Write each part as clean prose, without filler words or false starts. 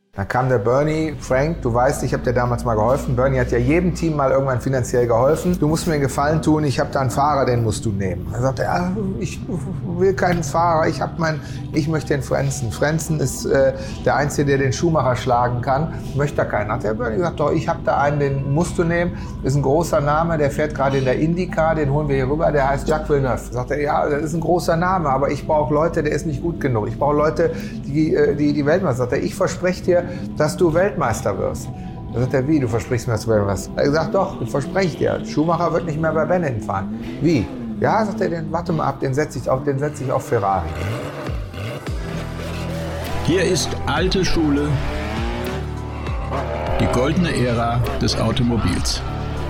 Dann kam der Bernie, Frank, du weißt, ich habe dir damals mal geholfen. Bernie hat ja jedem Team mal irgendwann finanziell geholfen. Du musst mir einen Gefallen tun, ich habe da einen Fahrer, den musst du nehmen. Dann sagte er, ja, ich will keinen Fahrer, ich möchte den Frentzen. Frentzen ist der Einzige, der den Schumacher schlagen kann. Möchte da keinen. Hat der Bernie gesagt, doch, ich habe da einen, den musst du nehmen. Ist ein großer Name, der fährt gerade in der IndyCar, den holen wir hier rüber, der heißt Jacques Villeneuve. Sagt er, ja, das ist ein großer Name, aber ich brauche Leute, der ist nicht gut genug. Ich brauche Leute, die Weltmeister. Sagt er, ich verspreche dir, dass du Weltmeister wirst. Da sagt er, wie, du versprichst mir, dass du Weltmeister wirst? Er hat gesagt, doch, ich verspreche dir. Schumacher wird nicht mehr bei Benetton fahren. Wie? Ja, sagt er, warte mal ab, den setze ich auf Ferrari. Hier ist alte Schule, die goldene Ära des Automobils.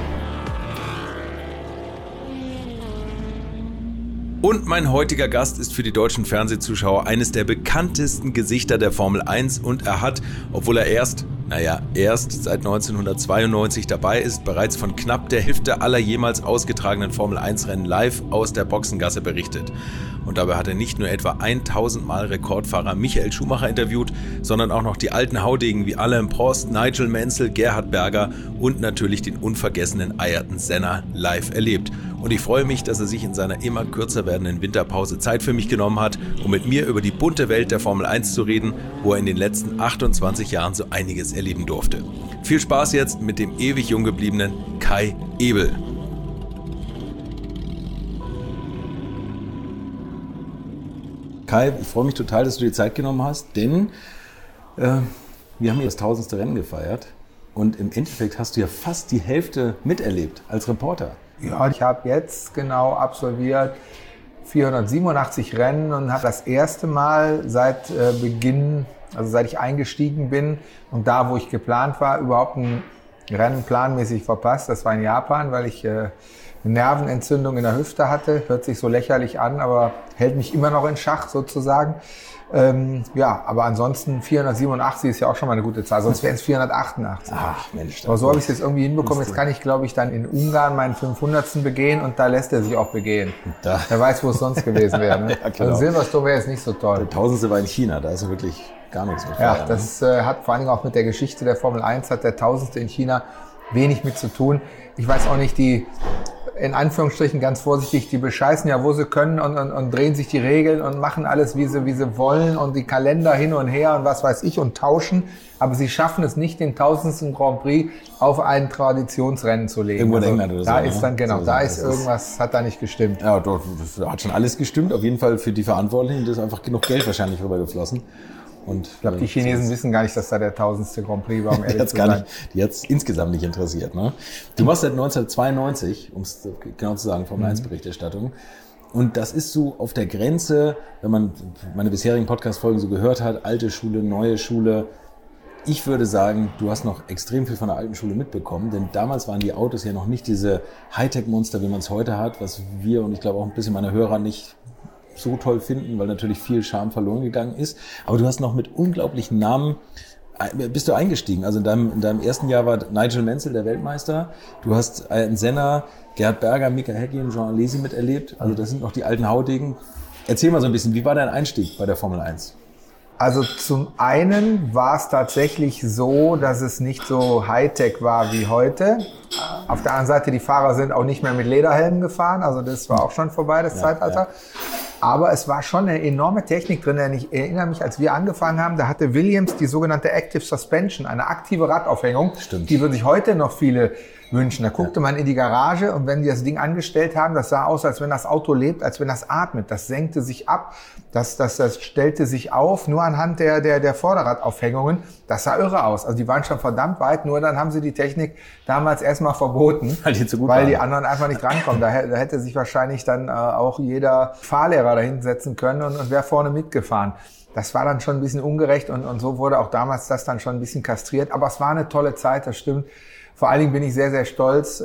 Und mein heutiger Gast ist für die deutschen Fernsehzuschauer eines der bekanntesten Gesichter der Formel 1 und er hat, obwohl er erst seit 1992 dabei ist, bereits von knapp der Hälfte aller jemals ausgetragenen Formel 1 Rennen live aus der Boxengasse berichtet. Und dabei hat er nicht nur etwa 1000 Mal Rekordfahrer Michael Schumacher interviewt, sondern auch noch die alten Haudegen wie Alain Prost, Nigel Mansell, Gerhard Berger und natürlich den unvergessenen Ayrton Senna live erlebt. Und ich freue mich, dass er sich in seiner immer kürzer werdenden Winterpause Zeit für mich genommen hat, um mit mir über die bunte Welt der Formel 1 zu reden, wo er in den letzten 28 Jahren so einiges erleben durfte. Viel Spaß jetzt mit dem ewig jung gebliebenen Kai Ebel. Kai, ich freue mich total, dass du dir Zeit genommen hast, denn wir haben hier das 1000. Rennen gefeiert und im Endeffekt hast du ja fast die Hälfte miterlebt als Reporter. Ja, ich habe jetzt genau absolviert 487 Rennen und habe das erste Mal seit Beginn, also seit ich eingestiegen bin und da, wo ich geplant war, überhaupt ein Rennen planmäßig verpasst. Das war in Japan, weil ich eine Nervenentzündung in der Hüfte hatte. Hört sich so lächerlich an, aber hält mich immer noch in Schach sozusagen. Ja, aber ansonsten 487 ist ja auch schon mal eine gute Zahl, sonst wären es 488. Ach Mensch. Aber so habe ich es jetzt irgendwie hinbekommen. Jetzt kann ich, glaube ich, dann in Ungarn meinen 500. begehen und da lässt er sich auch begehen. Wer weiß, wo es sonst gewesen wäre. Ne? Ja, also Silverstone wäre jetzt nicht so toll. Der 1000. war in China, da ist wirklich gar nichts mit. Ja, das hat vor allen Dingen auch mit der Geschichte der Formel 1, hat der 1000. in China wenig mit zu tun. Ich weiß auch nicht, die in Anführungsstrichen ganz vorsichtig, die bescheißen ja, wo sie können und drehen sich die Regeln und machen alles, wie sie wollen und die Kalender hin und her und was weiß ich und tauschen. Aber sie schaffen es nicht, den 1000. Grand Prix auf ein Traditionsrennen zu legen. Irgendwo in England oder so. Da ist dann, genau, so, da ist irgendwas, hat da nicht gestimmt. Ja, dort hat schon alles gestimmt. Auf jeden Fall für die Verantwortlichen, da ist einfach genug Geld wahrscheinlich rübergeflossen. Und ich glaube, die Chinesen wissen gar nicht, dass da der 1000. Grand Prix war, um ehrlich zu sein. Die hat es insgesamt nicht interessiert. Ne? Du machst seit 1992, um es genau zu sagen, Formel 1 Berichterstattung. Und das ist so auf der Grenze, wenn man meine bisherigen Podcast-Folgen so gehört hat, alte Schule, neue Schule. Ich würde sagen, du hast noch extrem viel von der alten Schule mitbekommen, denn damals waren die Autos ja noch nicht diese Hightech-Monster, wie man es heute hat, was wir und ich glaube auch ein bisschen meine Hörer nicht so toll finden, weil natürlich viel Charme verloren gegangen ist. Aber du hast noch mit unglaublichen Namen, bist du eingestiegen. Also in deinem ersten Jahr war Nigel Mansell der Weltmeister. Du hast Ayrton Senna, Gerhard Berger, Mika Häkkinen, Jean Alesi miterlebt. Also das sind noch die alten Haudegen. Erzähl mal so ein bisschen, wie war dein Einstieg bei der Formel 1? Also zum einen war es tatsächlich so, dass es nicht so Hightech war wie heute. Auf der anderen Seite, die Fahrer sind auch nicht mehr mit Lederhelmen gefahren. Also das war auch schon vorbei, das Zeitalter. Ja. Aber es war schon eine enorme Technik drin, denn ich erinnere mich, als wir angefangen haben, da hatte Williams die sogenannte Active Suspension, eine aktive Radaufhängung. Stimmt. Die würden sich heute noch viele wünschen. Da guckte man in die Garage und wenn die das Ding angestellt haben, das sah aus, als wenn das Auto lebt, als wenn das atmet. Das senkte sich ab, das stellte sich auf, nur anhand der Vorderradaufhängungen. Das sah irre aus. Also die waren schon verdammt weit, nur dann haben sie die Technik damals erstmal verboten, weil die anderen einfach nicht rankommen. Da hätte sich wahrscheinlich dann auch jeder Fahrlehrer da hinsetzen können und wäre vorne mitgefahren. Das war dann schon ein bisschen ungerecht und so wurde auch damals das dann schon ein bisschen kastriert. Aber es war eine tolle Zeit, das stimmt. Vor allen Dingen bin ich sehr, sehr stolz,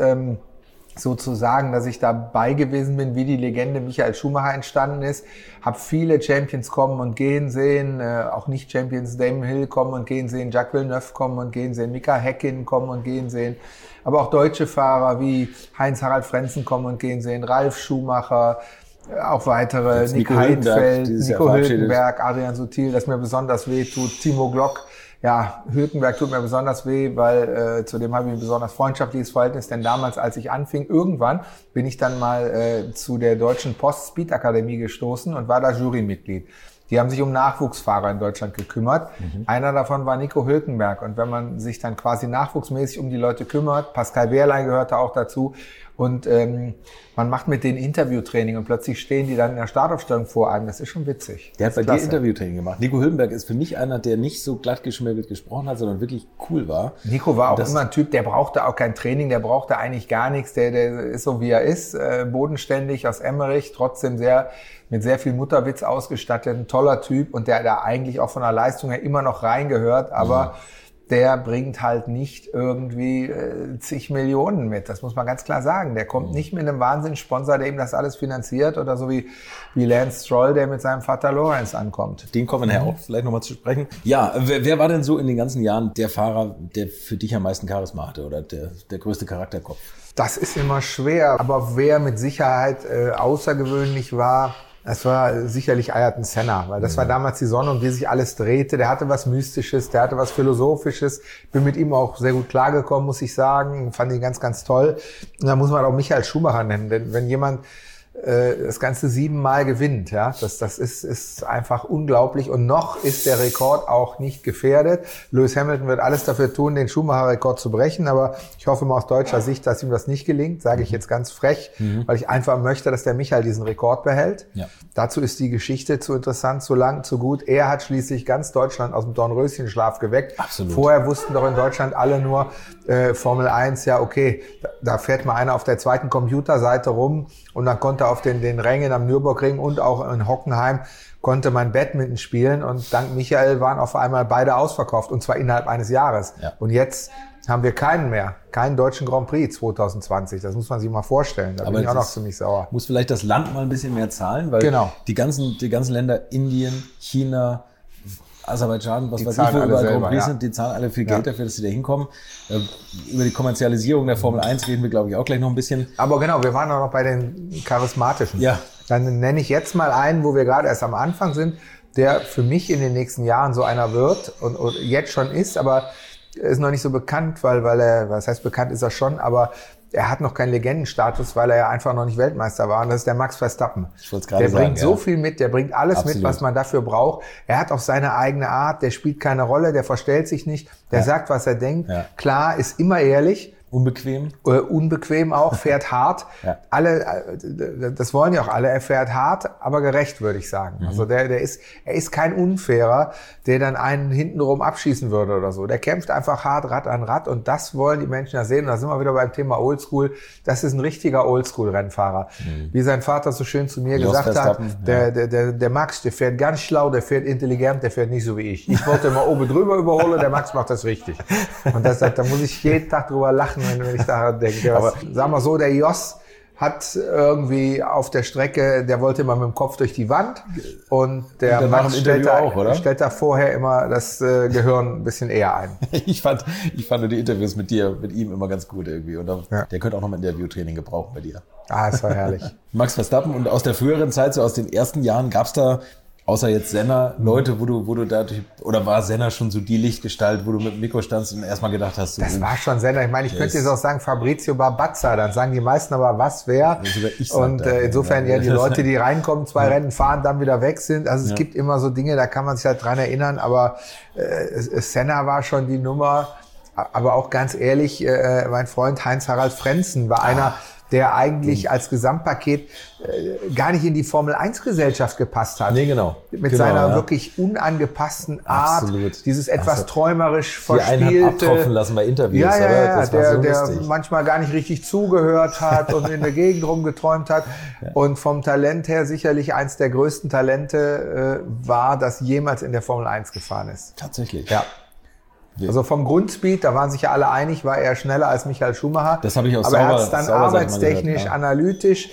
sozusagen, dass ich dabei gewesen bin, wie die Legende Michael Schumacher entstanden ist. Habe viele Champions kommen und gehen sehen, auch Nicht-Champions, Damon Hill kommen und gehen sehen, Jacques Villeneuve kommen und gehen sehen, Mika Häkkinen kommen und gehen sehen. Aber auch deutsche Fahrer wie Heinz-Harald Frentzen kommen und gehen sehen, Ralf Schumacher, auch weitere, jetzt Nick Nico Hülkenberg, Heidfeld, dieses Jahr Nico verabschiedet. Hülkenberg, Adrian Sutil, das mir besonders weh tut, Timo Glock. Ja, Hülkenberg tut mir besonders weh, weil zu dem habe ich ein besonders freundschaftliches Verhältnis, denn damals, als ich anfing, irgendwann bin ich dann mal zu der Deutschen Post Speed Akademie gestoßen und war da Jurymitglied. Die haben sich um Nachwuchsfahrer in Deutschland gekümmert. Einer davon war Nico Hülkenberg. Und wenn man sich dann quasi nachwuchsmäßig um die Leute kümmert, Pascal Wehrlein gehörte auch dazu, und man macht mit denen Interviewtraining und plötzlich stehen die dann in der Startaufstellung vor einem. Das ist schon witzig. Der hat bei dir Interviewtraining gemacht. Nico Hülkenberg ist für mich einer, der nicht so glatt geschmirgelt gesprochen hat, sondern wirklich cool war. Nico war auch immer ein Typ, der brauchte auch kein Training, der brauchte eigentlich gar nichts. Der ist so, wie er ist, bodenständig aus Emmerich, trotzdem mit sehr viel Mutterwitz ausgestattet, ein toller Typ und der da eigentlich auch von der Leistung her immer noch reingehört, aber der bringt halt nicht irgendwie zig Millionen mit. Das muss man ganz klar sagen. Der kommt nicht mit einem Wahnsinnssponsor, der ihm das alles finanziert, oder so wie Lance Stroll, der mit seinem Vater Lorenz ankommt. Den kommen wir nachher auch vielleicht nochmal zu sprechen. Ja, wer war denn so in den ganzen Jahren der Fahrer, der für dich am meisten Charisma hatte oder der größte Charakterkopf? Das ist immer schwer, aber wer mit Sicherheit außergewöhnlich war, das war sicherlich Ayrton Senna, weil das war damals die Sonne, um die sich alles drehte. Der hatte was Mystisches, der hatte was Philosophisches. Bin mit ihm auch sehr gut klargekommen, muss ich sagen. Fand ihn ganz, ganz toll. Und da muss man auch Michael Schumacher nennen, denn wenn jemand das Ganze 7-mal gewinnt, ja, das ist einfach unglaublich. Und noch ist der Rekord auch nicht gefährdet. Lewis Hamilton wird alles dafür tun, den Schumacher-Rekord zu brechen, aber ich hoffe mal aus deutscher Sicht, dass ihm das nicht gelingt, sage ich jetzt ganz frech, weil ich einfach möchte, dass der Michael diesen Rekord behält. Ja. Dazu ist die Geschichte zu interessant, zu lang, zu gut. Er hat schließlich ganz Deutschland aus dem Dornröschenschlaf geweckt. Absolut. Vorher wussten doch in Deutschland alle nur, Formel 1, ja okay, da fährt mal einer auf der zweiten Computerseite rum und dann konnte auf den Rängen am Nürburgring und auch in Hockenheim konnte man Badminton spielen und dank Michael waren auf einmal beide ausverkauft und zwar innerhalb eines Jahres. Ja. Und jetzt haben wir keinen mehr, keinen deutschen Grand Prix 2020. Das muss man sich mal vorstellen. Da bin ich auch noch ziemlich sauer. Muss vielleicht das Land mal ein bisschen mehr zahlen, weil die ganzen Länder, Indien, China, Aserbaidschan, was weiß ich, wo überall Grand Prix sind, die zahlen alle viel Geld dafür, dass sie da hinkommen. Über die Kommerzialisierung der Formel 1 reden wir, glaube ich, auch gleich noch ein bisschen. Aber genau, wir waren auch noch bei den charismatischen. Ja. Dann nenne ich jetzt mal einen, wo wir gerade erst am Anfang sind, der für mich in den nächsten Jahren so einer wird und jetzt schon ist, aber ist noch nicht so bekannt, weil er, was heißt bekannt ist er schon, aber er hat noch keinen Legendenstatus, weil er ja einfach noch nicht Weltmeister war. Und das ist der Max Verstappen. Der bringt so viel mit, der bringt alles mit, was man dafür braucht. Er hat auch seine eigene Art, der spielt keine Rolle, der verstellt sich nicht, der sagt, was er denkt. Ja. Klar, ist immer ehrlich. Unbequem auch, fährt hart. Ja. Alle, das wollen ja auch alle, er fährt hart, aber gerecht, würde ich sagen. Also er ist kein Unfairer, der dann einen hintenrum abschießen würde oder so. Der kämpft einfach hart, Rad an Rad und das wollen die Menschen ja sehen. Und da sind wir wieder beim Thema Oldschool. Das ist ein richtiger Oldschool-Rennfahrer. Wie sein Vater so schön zu mir gesagt hat, der Max, der fährt ganz schlau, der fährt intelligent, der fährt nicht so wie ich. Ich wollte immer oben drüber überholen, der Max macht das richtig. Und da muss ich jeden Tag drüber lachen, wenn ich daran denke. Aber sagen wir so, der Jos hat irgendwie auf der Strecke, der wollte immer mit dem Kopf durch die Wand und der Max stellt da vorher immer das Gehirn ein bisschen eher ein. Ich fand die Interviews mit ihm immer ganz gut irgendwie und der könnte auch noch mal ein Interviewtraining gebrauchen bei dir. Ah, es war herrlich. Max Verstappen, und aus der früheren Zeit, so aus den ersten Jahren, gab's da außer jetzt Senna, Leute, wo du da, oder war Senna schon so die Lichtgestalt, wo du mit Mikko standst und erstmal gedacht hast, das war schon Senna. Ich meine, ich könnte jetzt auch sagen Fabrizio Barbazza, dann sagen die meisten aber, was, wer? Und insofern die Leute, die reinkommen, 2 Rennen fahren, dann wieder weg sind. Also es gibt immer so Dinge, da kann man sich halt dran erinnern, aber Senna war schon die Nummer. Aber auch ganz ehrlich, mein Freund Heinz-Harald Frentzen war einer, der eigentlich als Gesamtpaket gar nicht in die Formel-1-Gesellschaft gepasst hat. Nee, genau. Mit seiner wirklich unangepassten Art, dieses etwas träumerisch verspielte. Die einen hat abtropfen lassen bei Interviews. Der manchmal gar nicht richtig zugehört hat und in der Gegend rumgeträumt hat. Ja. Und vom Talent her sicherlich eins der größten Talente war, das jemals in der Formel 1 gefahren ist. Tatsächlich. Ja. Also vom Grundspeed, da waren sich ja alle einig, war er schneller als Michael Schumacher. Das habe ich auch aber er hat es dann arbeitstechnisch, analytisch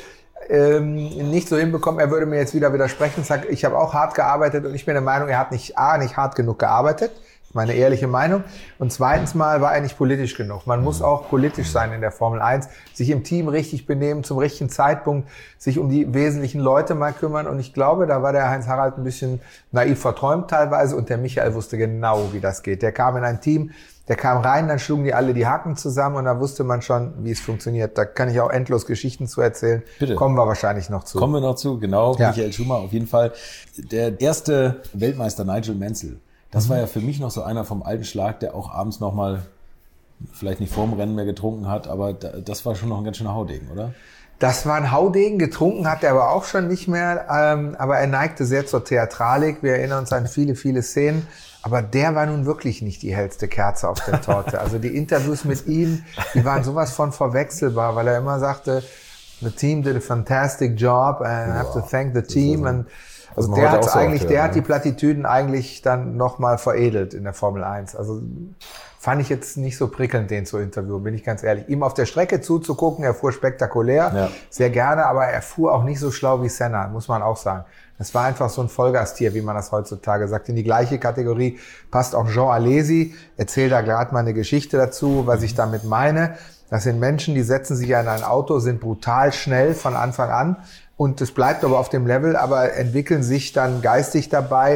nicht so hinbekommen. Er würde mir jetzt wieder widersprechen. Ich habe auch hart gearbeitet und ich bin der Meinung, er hat nicht hart genug gearbeitet. meine ehrliche Meinung. Und zweitens mal war er nicht politisch genug. Man muss auch politisch sein in der Formel 1, sich im Team richtig benehmen, zum richtigen Zeitpunkt, sich um die wesentlichen Leute mal kümmern. Und ich glaube, da war der Heinz-Harald ein bisschen naiv verträumt teilweise und der Michael wusste genau, wie das geht. Der kam in ein Team, der kam rein, dann schlugen die alle die Haken zusammen und da wusste man schon, wie es funktioniert. Da kann ich auch endlos Geschichten zu erzählen. Bitte. Kommen wir wahrscheinlich noch zu. Kommen wir noch zu, genau. Ja. Michael Schumacher auf jeden Fall. Der erste Weltmeister Nigel Mansell. Das war ja für mich noch so einer vom alten Schlag, der auch abends nochmal, vielleicht nicht vorm Rennen mehr getrunken hat, aber das war schon noch ein ganz schöner Haudegen, oder? Das war ein Haudegen, getrunken hat er aber auch schon nicht mehr, aber er neigte sehr zur Theatralik. Wir erinnern uns an viele, viele Szenen. Aber der war nun wirklich nicht die hellste Kerze auf der Torte. Also die Interviews mit ihm, die waren sowas von verwechselbar, weil er immer sagte, the team did a fantastic job and I have to thank the team. Und also der hat eigentlich, der hat die Plattitüden eigentlich dann nochmal veredelt in der Formel 1. Also fand ich jetzt nicht so prickelnd, den zu interviewen, bin ich ganz ehrlich. Ihm auf der Strecke zuzugucken, er fuhr spektakulär, sehr gerne, aber er fuhr auch nicht so schlau wie Senna, muss man auch sagen. Das war einfach so ein Vollgastier, wie man das heutzutage sagt. In die gleiche Kategorie passt auch Jean Alesi. Erzähl da gerade mal eine Geschichte dazu, was ich damit meine. Das sind Menschen, die setzen sich in ein Auto, sind brutal schnell von Anfang an. Und es bleibt aber auf dem Level, aber entwickeln sich dann geistig dabei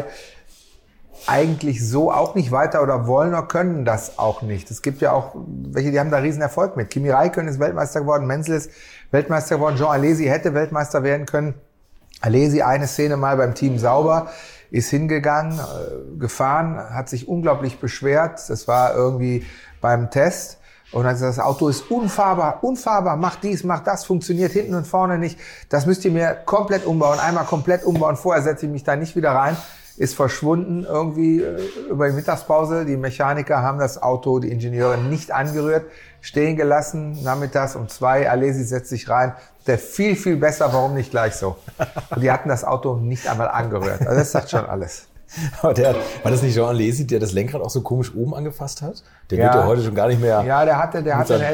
eigentlich so auch nicht weiter oder wollen oder können das auch nicht. Es gibt ja auch welche, die haben da riesen Erfolg mit. Kimi Räikkönen ist Weltmeister geworden, Mansell ist Weltmeister geworden, Jean Alesi hätte Weltmeister werden können. Alesi, eine Szene mal beim Team Sauber, ist hingegangen, gefahren, hat sich unglaublich beschwert. Das war irgendwie beim Test. Und dann hat gesagt, das Auto ist unfahrbar, macht dies, macht das, funktioniert hinten und vorne nicht. Das müsst ihr mir komplett umbauen, einmal komplett umbauen. Vorher setze ich mich da nicht wieder rein. Ist verschwunden irgendwie über die Mittagspause. Die Mechaniker haben das Auto, die Ingenieure nicht angerührt, stehen gelassen. Nachmittags um 2, Alesi setzt sich rein. Der viel, viel besser, warum nicht gleich so? Und die hatten das Auto nicht einmal angerührt. Also das sagt schon alles. Aber war das nicht Jean Alesi, der das Lenkrad auch so komisch oben angefasst hat? Der wird ja heute schon gar nicht mehr. Ja, der hatte eine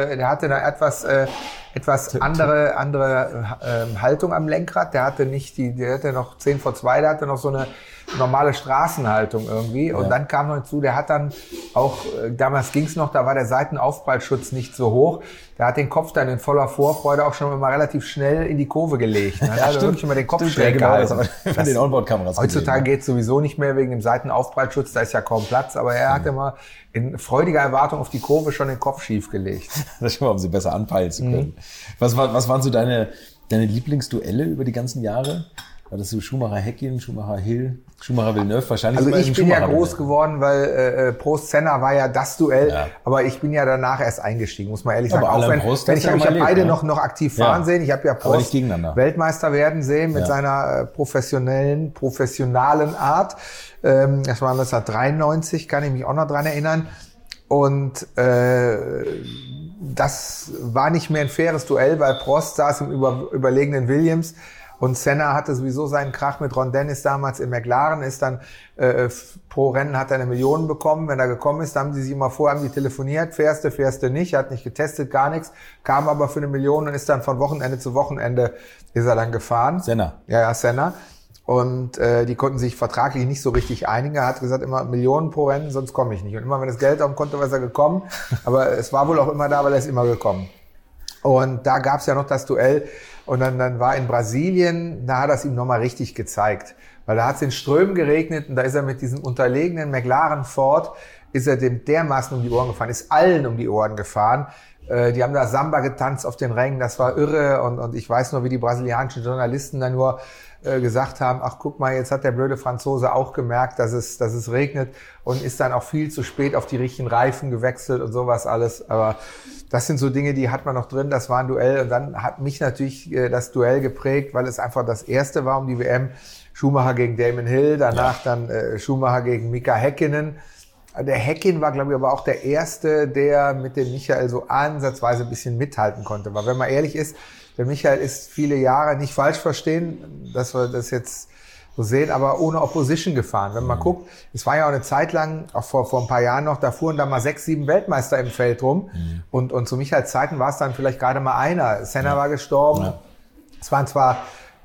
etwas andere Haltung am Lenkrad. Der hatte noch 10 vor 2, der hatte noch so eine normale Straßenhaltung irgendwie. Und dann kam noch hinzu, der hat dann auch, damals ging's noch, da war der Seitenaufprallschutz nicht so hoch. Der hat den Kopf dann in voller Vorfreude auch schon mal relativ schnell in die Kurve gelegt. Ne? Also wirklich immer den Kopf schräg gehalten. Den Onboard-Kameras heutzutage geht's sowieso nicht mehr wegen dem Seitenaufprallschutz, da ist ja kaum Platz. Aber er hat immer in freudiger Erwartung auf die Kurve schon den Kopf schief gelegt. Das ist schon mal, um sie besser anpeilen zu können. Was waren so deine Lieblingsduelle über die ganzen Jahre? War das so Schumacher-Häkkinen, Schumacher-Hill, Schumacher-Villeneuve? Wahrscheinlich. Also ich bin ja groß geworden, weil Prost-Senna war ja das Duell, aber ich bin ja danach erst eingestiegen, muss man ehrlich sagen. Auch wenn ich habe beide noch aktiv fahren sehen. Ich habe ja Prost Weltmeister werden sehen mit seiner professionalen Art. Das war 1993, kann ich mich auch noch dran erinnern. Und das war nicht mehr ein faires Duell, weil Prost saß im überlegenen Williams. Und Senna hatte sowieso seinen Krach mit Ron Dennis damals in McLaren, ist dann pro Rennen hat er 1 Million bekommen. Wenn er gekommen ist, haben die sich immer vorher telefoniert, fährst du nicht, hat nicht getestet, gar nichts, kam aber für 1 Million und ist dann von Wochenende zu Wochenende ist er dann gefahren. Senna. Ja, Senna. Und die konnten sich vertraglich nicht so richtig einigen. Er hat gesagt, immer Millionen pro Rennen, sonst komme ich nicht. Und immer wenn das Geld auf dem Konto war, ist er gekommen. Aber es war wohl auch immer da, weil er ist immer gekommen. Und da gab's ja noch das Duell. Und dann war in Brasilien, da hat er es ihm nochmal richtig gezeigt. Weil da hat es in Strömen geregnet und da ist er mit diesem unterlegenen McLaren Ford, ist er dem dermaßen um die Ohren gefahren, ist allen um die Ohren gefahren. Die haben da Samba getanzt auf den Rängen, das war irre. Und ich weiß nur, wie die brasilianischen Journalisten dann nur gesagt haben, ach guck mal, jetzt hat der blöde Franzose auch gemerkt, dass es regnet und ist dann auch viel zu spät auf die richtigen Reifen gewechselt und sowas alles. Aber das sind so Dinge, die hat man noch drin, das war ein Duell. Und dann hat mich natürlich das Duell geprägt, weil es einfach das erste war um die WM. Schumacher gegen Damon Hill, danach dann Schumacher gegen Mika Häkkinen. Der Häkkinen war, glaube ich, aber auch der Erste, der mit dem Michael so ansatzweise ein bisschen mithalten konnte. Weil wenn man ehrlich ist, der Michael ist viele Jahre, nicht falsch verstehen, dass wir das jetzt so sehen, aber ohne Opposition gefahren. Wenn man guckt, es war ja auch eine Zeit lang, auch vor ein paar Jahren noch, da fuhren da mal 6, 7 Weltmeister im Feld rum. Und zu Michaels Zeiten war es dann vielleicht gerade mal einer. Senna war gestorben. Es waren zwar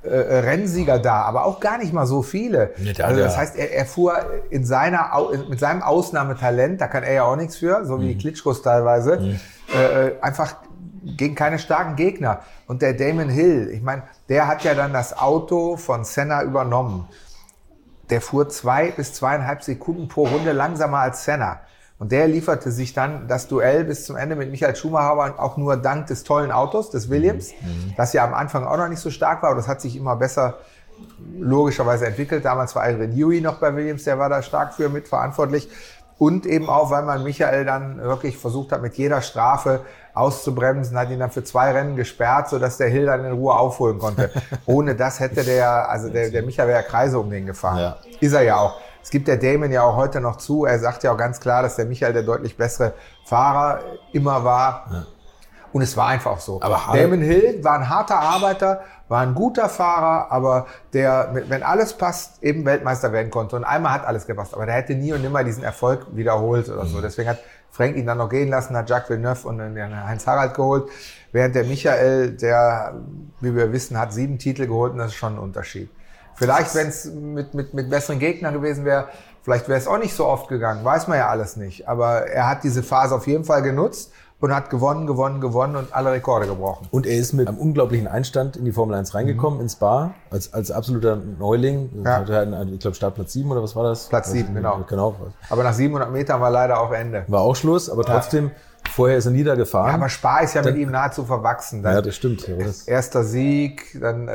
Rennsieger da, aber auch gar nicht mal so viele. Also das heißt, er fuhr mit seinem Ausnahmetalent, da kann er ja auch nichts für, so wie die Klitschkos teilweise, einfach gegen keine starken Gegner. Und der Damon Hill, ich meine, der hat ja dann das Auto von Senna übernommen. Der fuhr 2 bis 2,5 Sekunden pro Runde langsamer als Senna. Und der lieferte sich dann das Duell bis zum Ende mit Michael Schumacher, auch nur dank des tollen Autos, des Williams, das ja am Anfang auch noch nicht so stark war. Aber das hat sich immer besser logischerweise entwickelt. Damals war Adrian Newey noch bei Williams, der war da stark für mitverantwortlich. Und eben auch, weil man Michael dann wirklich versucht hat, mit jeder Strafe auszubremsen, hat ihn dann für 2 Rennen gesperrt, sodass der Hill dann in Ruhe aufholen konnte. Ohne das hätte der Michael wäre ja Kreise um den gefahren. Ja. Ist er ja auch. Es gibt der Damon ja auch heute noch zu. Er sagt ja auch ganz klar, dass der Michael der deutlich bessere Fahrer immer war. Ja. Und es war einfach so. Aber Damon Hill war ein harter Arbeiter, war ein guter Fahrer, aber der, wenn alles passt, eben Weltmeister werden konnte. Und einmal hat alles gepasst. Aber der hätte nie und nimmer diesen Erfolg wiederholt oder so. Deswegen hat Frank ihn dann noch gehen lassen, hat Jacques Villeneuve und den Heinz Harald geholt. Während der Michael, der, wie wir wissen, hat 7 Titel geholt und das ist schon ein Unterschied. Vielleicht, wenn es mit besseren Gegnern gewesen wäre, vielleicht wäre es auch nicht so oft gegangen, weiß man ja alles nicht. Aber er hat diese Phase auf jeden Fall genutzt und hat gewonnen und alle Rekorde gebrochen. Und er ist mit einem unglaublichen Einstand in die Formel 1 reingekommen, ins Spa, als absoluter Neuling. Ja. Hatte er, ich glaube, Startplatz 7 oder was war das? Platz 7, genau. Aber nach 700 Metern war leider auch Ende. War auch Schluss, aber trotzdem... Vorher ist er niedergefahren. Ja, aber Spa ist ja mit ihm nahezu verwachsen. Dann ja, das stimmt. Ja, erster Sieg, dann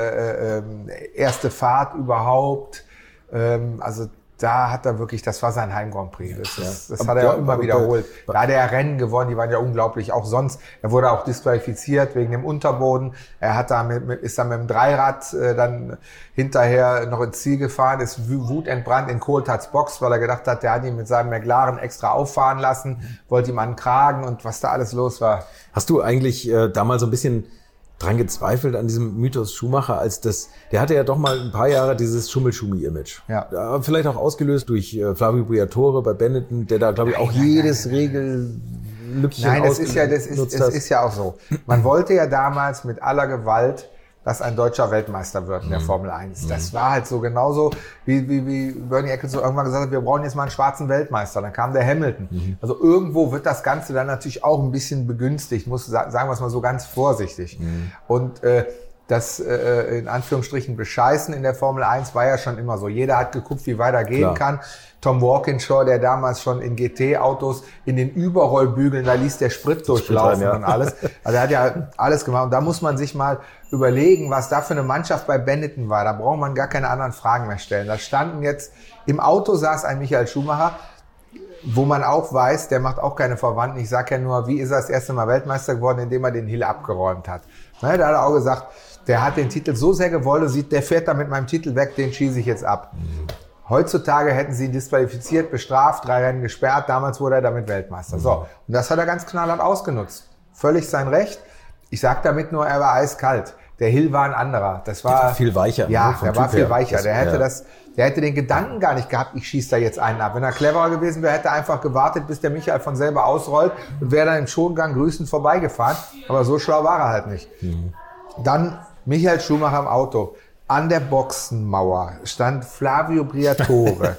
erste Fahrt überhaupt. Also da hat er wirklich, das war sein Heim-Grand Prix. Das hat er ja immer wiederholt. Da hat er Rennen gewonnen, die waren ja unglaublich. Auch sonst, er wurde auch disqualifiziert wegen dem Unterboden. Er hat da ist dann mit dem Dreirad dann hinterher noch ins Ziel gefahren, ist wutentbrannt in Coulthards Box, weil er gedacht hat, der hat ihn mit seinem McLaren extra auffahren lassen, wollte ihm einen Kragen und was da alles los war. Hast du eigentlich damals so ein bisschen dran gezweifelt an diesem Mythos Schumacher, der hatte ja doch mal ein paar Jahre dieses Schummel-Schumi-Image. Ja. Vielleicht auch ausgelöst durch Flavio Briatore bei Benetton, der da, glaube ich, auch jedes Regellückchen ist ja auch so. Man wollte ja damals mit aller Gewalt, dass ein deutscher Weltmeister wird in der Formel 1. Das war halt so genauso, wie Bernie Ecclestone irgendwann gesagt hat, wir brauchen jetzt mal einen schwarzen Weltmeister. Dann kam der Hamilton. Also irgendwo wird das Ganze dann natürlich auch ein bisschen begünstigt, sagen wir es mal so ganz vorsichtig. Und das in Anführungsstrichen Bescheißen in der Formel 1 war ja schon immer so. Jeder hat geguckt, wie weit er gehen kann. Tom Walkinshaw, der damals schon in GT-Autos in den Überrollbügeln, da ließ der Sprit durchlaufen und alles. Also er hat ja alles gemacht. Und da muss man sich mal überlegen, was da für eine Mannschaft bei Benetton war. Da braucht man gar keine anderen Fragen mehr stellen. Da standen jetzt, im Auto saß ein Michael Schumacher, wo man auch weiß, der macht auch keine Verwandten. Ich sage ja nur, wie ist er das erste Mal Weltmeister geworden, indem er den Hill abgeräumt hat. Da hat er auch gesagt, der hat den Titel so sehr gewollt, der fährt da mit meinem Titel weg, den schieße ich jetzt ab. Heutzutage hätten sie ihn disqualifiziert, bestraft, 3 Rennen gesperrt. Damals wurde er damit Weltmeister. So. Und das hat er ganz knallhart ausgenutzt. Völlig sein Recht. Ich sag damit nur, er war eiskalt. Der Hill war ein anderer. Das war viel weicher. Ja, der war viel weicher. Der hätte den Gedanken gar nicht gehabt, ich schieße da jetzt einen ab. Wenn er cleverer gewesen wäre, hätte er einfach gewartet, bis der Michael von selber ausrollt und wäre dann im Schongang grüßend vorbeigefahren. Aber so schlau war er halt nicht. Dann Michael Schumacher im Auto. An der Boxenmauer stand Flavio Briatore,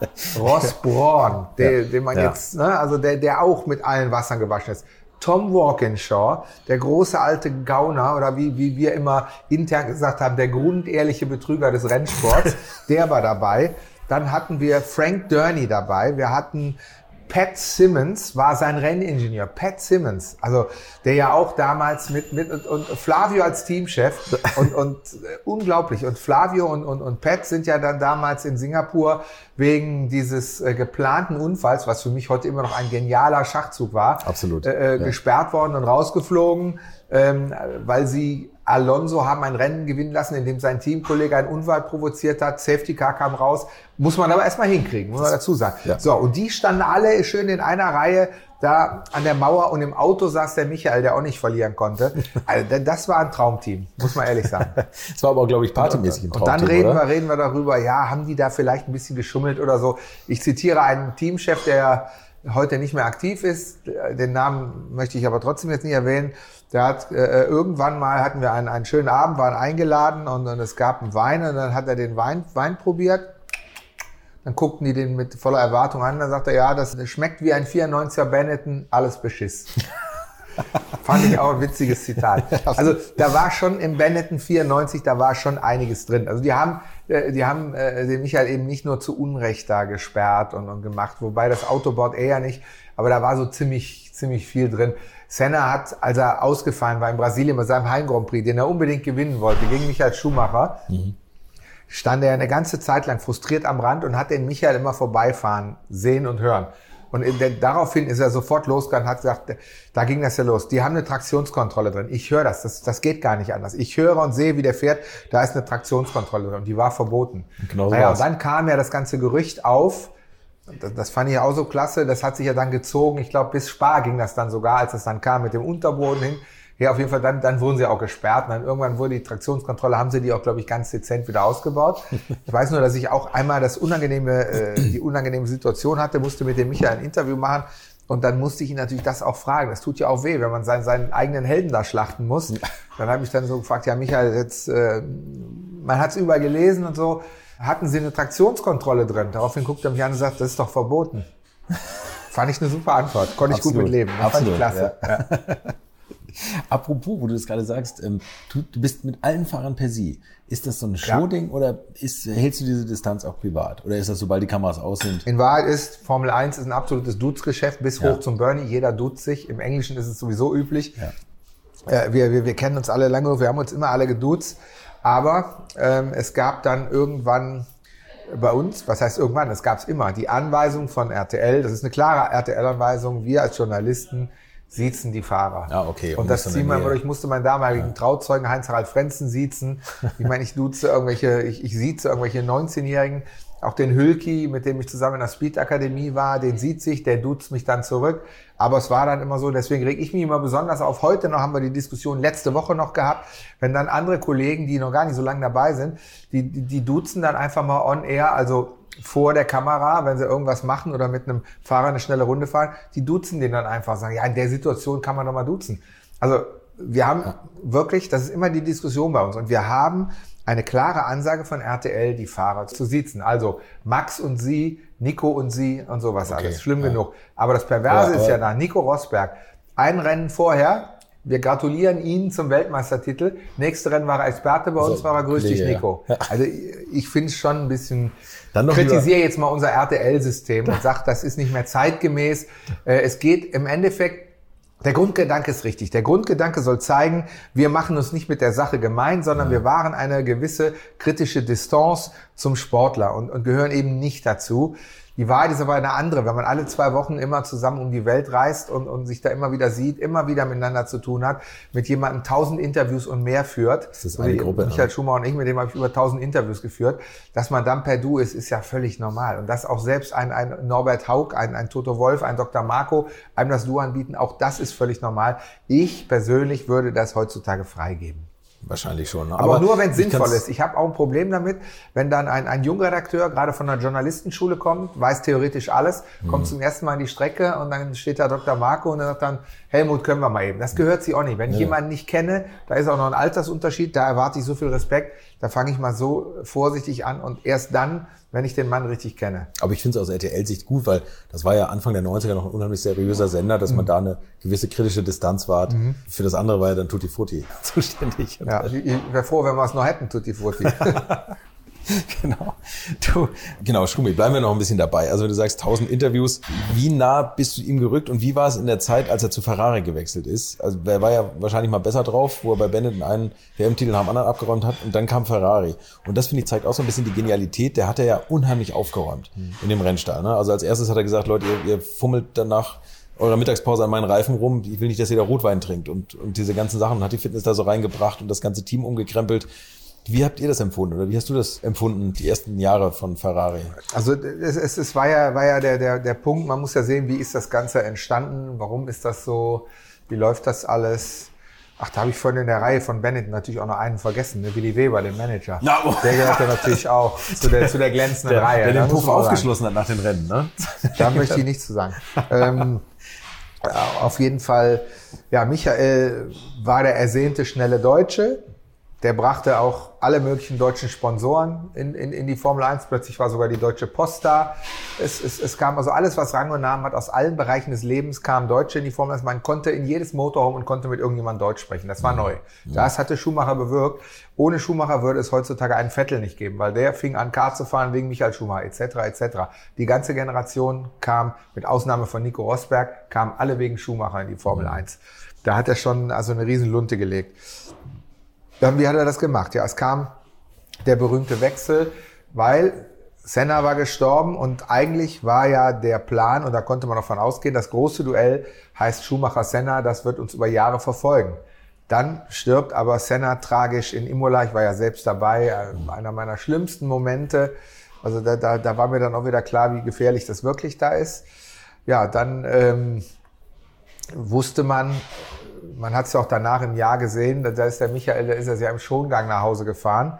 Ross Brawn, den man jetzt, also der auch mit allen Wassern gewaschen ist. Tom Walkinshaw, der große alte Gauner, oder wie wir immer intern gesagt haben, der grundehrliche Betrüger des Rennsports, der war dabei. Dann hatten wir Frank Durney dabei. Wir hatten Pat Simmons, war sein Renningenieur. Pat Simmons, also der ja auch damals und Flavio als Teamchef und unglaublich. Und Flavio und Pat sind ja dann damals in Singapur wegen dieses geplanten Unfalls, was für mich heute immer noch ein genialer Schachzug war, absolut, gesperrt worden und rausgeflogen, weil sie Alonso haben ein Rennen gewinnen lassen, in dem sein Teamkollege einen Unfall provoziert hat. Safety Car kam raus. Muss man aber erstmal hinkriegen, muss man dazu sagen. Ja. So, und die standen alle schön in einer Reihe da an der Mauer und im Auto saß der Michael, der auch nicht verlieren konnte. Also das war ein Traumteam, muss man ehrlich sagen. Das war aber, glaube ich, partymäßig ein Traumteam. Und dann reden wir darüber, ja, haben die da vielleicht ein bisschen geschummelt oder so. Ich zitiere einen Teamchef, der heute nicht mehr aktiv ist. Den Namen möchte ich aber trotzdem jetzt nicht erwähnen. Der hat irgendwann mal hatten wir einen schönen Abend, waren eingeladen und es gab einen Wein und dann hat er den Wein probiert. Dann guckten die den mit voller Erwartung an. Dann sagt er, ja, das schmeckt wie ein 94er Benetton, alles Beschiss. Fand ich auch ein witziges Zitat. Also da war schon im Benetton 94, da war schon einiges drin. Also die haben den Michael eben nicht nur zu Unrecht da gesperrt und gemacht, wobei das Autoboard eher nicht, aber da war so ziemlich viel drin. Senna hat, als er ausgefallen war in Brasilien bei seinem Heim Grand Prix, den er unbedingt gewinnen wollte, gegen Michael Schumacher, stand er eine ganze Zeit lang frustriert am Rand und hat den Michael immer vorbeifahren, sehen und hören. Und daraufhin ist er sofort losgegangen und hat gesagt, da ging das ja los. Die haben eine Traktionskontrolle drin. Ich höre das geht gar nicht anders. Ich höre und sehe, wie der fährt, da ist eine Traktionskontrolle drin und die war verboten. Genau so. Und dann kam ja das ganze Gerücht auf. Das fand ich auch so klasse. Das hat sich ja dann gezogen. Ich glaube, bis Spa ging das dann sogar, als es dann kam mit dem Unterboden hin. Ja, auf jeden Fall, dann wurden sie auch gesperrt. Und dann irgendwann wurde die Traktionskontrolle, haben sie die auch, glaube ich, ganz dezent wieder ausgebaut. Ich weiß nur, dass ich auch einmal die unangenehme Situation hatte, musste mit dem Michael ein Interview machen. Und dann musste ich ihn natürlich das auch fragen. Das tut ja auch weh, wenn man seinen eigenen Helden da schlachten muss. Dann habe ich dann so gefragt, ja Michael, jetzt, man hat es überall gelesen und so. Hatten Sie eine Traktionskontrolle drin? Daraufhin guckt er mich an und sagt, das ist doch verboten. Fand ich eine super Antwort. Konnte ich gut mit leben. Das fand ich klasse. Ja. Apropos, wo du das gerade sagst, du bist mit allen Fahrern per Sie. Ist das so ein Showding oder hältst du diese Distanz auch privat? Oder ist das, sobald die Kameras aus sind? In Wahrheit ist Formel 1 ist ein absolutes Dudes-Geschäft bis hoch zum Bernie. Jeder duzt sich. Im Englischen ist es sowieso üblich. Ja. Wir kennen uns alle lange, wir haben uns immer alle geduzt. Aber es gab dann irgendwann bei uns, was heißt irgendwann, es gab es immer, die Anweisung von RTL, das ist eine klare RTL-Anweisung, wir als Journalisten siezen die Fahrer. Ja, okay. Und das ziehen wir immer durch. Ich musste meinen damaligen Trauzeugen Heinz-Harald Frenzen siezen. Ich meine, ich sieze irgendwelche 19-Jährigen. Auch den Hülki, mit dem ich zusammen in der Speed-Akademie war, den sieze ich, der duzt mich dann zurück. Aber es war dann immer so, deswegen reg ich mich immer besonders auf. Heute noch haben wir die Diskussion letzte Woche noch gehabt, wenn dann andere Kollegen, die noch gar nicht so lange dabei sind, die duzen dann einfach mal on air, also vor der Kamera, wenn sie irgendwas machen oder mit einem Fahrer eine schnelle Runde fahren, die duzen den dann einfach, sagen, ja, in der Situation kann man doch mal duzen. Also wir haben wirklich, das ist immer die Diskussion bei uns und wir haben eine klare Ansage von RTL, die Fahrer zu siezen. Also Max und Sie, Nico und Sie und sowas alles. Schlimm genug. Aber das Perverse ist ja da, Nico Rosberg, ein Rennen vorher, wir gratulieren Ihnen zum Weltmeistertitel. Nächste Rennen war er Experte bei uns, war er grüß dich, Nico. Ja. Also ich finde es schon ein bisschen, kritisiere jetzt mal unser RTL-System und sage, das ist nicht mehr zeitgemäß. Es geht im Endeffekt, der Grundgedanke ist richtig. Der Grundgedanke soll zeigen, wir machen uns nicht mit der Sache gemein, sondern wir wahren eine gewisse kritische Distanz zum Sportler und gehören eben nicht dazu. Die Wahrheit ist aber eine andere. Wenn man alle 2 Wochen immer zusammen um die Welt reist und sich da immer wieder sieht, immer wieder miteinander zu tun hat, mit jemandem 1000 Interviews und mehr führt. Das ist eine Gruppe. Michael Schumacher und ich, mit dem habe ich über 1000 Interviews geführt. Dass man dann per Du ist ja völlig normal. Und dass auch selbst ein Norbert Haug, ein Toto Wolff, ein Dr. Marco einem das Du anbieten, auch das ist völlig normal. Ich persönlich würde das heutzutage freigeben. Wahrscheinlich schon. Ne? Aber nur, wenn es sinnvoll ist. Ich habe auch ein Problem damit, wenn dann ein Jungredakteur gerade von einer Journalistenschule kommt, weiß theoretisch alles, kommt zum ersten Mal in die Strecke und dann steht da Dr. Marco und er sagt dann, Helmut, können wir mal eben. Das gehört sich auch nicht. Wenn ich jemanden nicht kenne, da ist auch noch ein Altersunterschied, da erwarte ich so viel Respekt, da fange ich mal so vorsichtig an und erst dann, wenn ich den Mann richtig kenne. Aber ich finde es aus RTL-Sicht gut, weil das war ja Anfang der 90er noch ein unheimlich seriöser Sender, dass man da eine gewisse kritische Distanz wahrt. Für das andere war ja dann Tutti Frutti zuständig. Ja, ich wäre froh, wenn wir es noch hätten, Tutti Frutti. Genau, Schumi, bleiben wir noch ein bisschen dabei. Also wenn du sagst 1000 Interviews, wie nah bist du ihm gerückt und wie war es in der Zeit, als er zu Ferrari gewechselt ist? Also er war ja wahrscheinlich mal besser drauf, wo er bei Benetton einen WM-Titel nach dem anderen abgeräumt hat und dann kam Ferrari. Und das, finde ich, zeigt auch so ein bisschen die Genialität. Der hat er ja unheimlich aufgeräumt in dem Rennstall. Ne? Also als erstes hat er gesagt, Leute, ihr fummelt danach eurer Mittagspause an meinen Reifen rum. Ich will nicht, dass ihr da Rotwein trinkt und diese ganzen Sachen. Hat die Fitness da so reingebracht und das ganze Team umgekrempelt. Wie habt ihr das empfunden oder wie hast du das empfunden, die ersten Jahre von Ferrari? Also es war ja der Punkt, man muss ja sehen, wie ist das Ganze entstanden, warum ist das so, wie läuft das alles? Ach, da habe ich vorhin in der Reihe von Benetton natürlich auch noch einen vergessen, ne? Willi Weber, den Manager. Ja, der gehört ja natürlich auch zu der glänzenden Reihe. Der den Puff aufgeschlossen hat nach den Rennen, ne? Da möchte ich nichts zu sagen. Auf jeden Fall, ja, Michael war der ersehnte, schnelle Deutsche. Der brachte auch alle möglichen deutschen Sponsoren in die Formel 1. Plötzlich war sogar die Deutsche Post da. Es kam also alles, was Rang und Namen hat, aus allen Bereichen des Lebens kamen Deutsche in die Formel 1. Man konnte in jedes Motorhome und konnte mit irgendjemandem Deutsch sprechen. Das war neu. Das hatte Schumacher bewirkt. Ohne Schumacher würde es heutzutage einen Vettel nicht geben, weil der fing an, Kart zu fahren wegen Michael Schumacher, etc., etc. Die ganze Generation kam, mit Ausnahme von Nico Rosberg, kamen alle wegen Schumacher in die Formel 1. Da hat er schon also eine riesen Lunte gelegt. Dann, wie hat er das gemacht? Ja, es kam der berühmte Wechsel, weil Senna war gestorben und eigentlich war ja der Plan, und da konnte man davon ausgehen, das große Duell heißt Schumacher-Senna, das wird uns über Jahre verfolgen. Dann stirbt aber Senna tragisch in Imola, ich war ja selbst dabei, einer meiner schlimmsten Momente. Also da war mir dann auch wieder klar, wie gefährlich das wirklich da ist. Ja, dann wusste man hat es ja auch danach im Jahr gesehen, da ist der Michael, da ist er ja im Schongang nach Hause gefahren.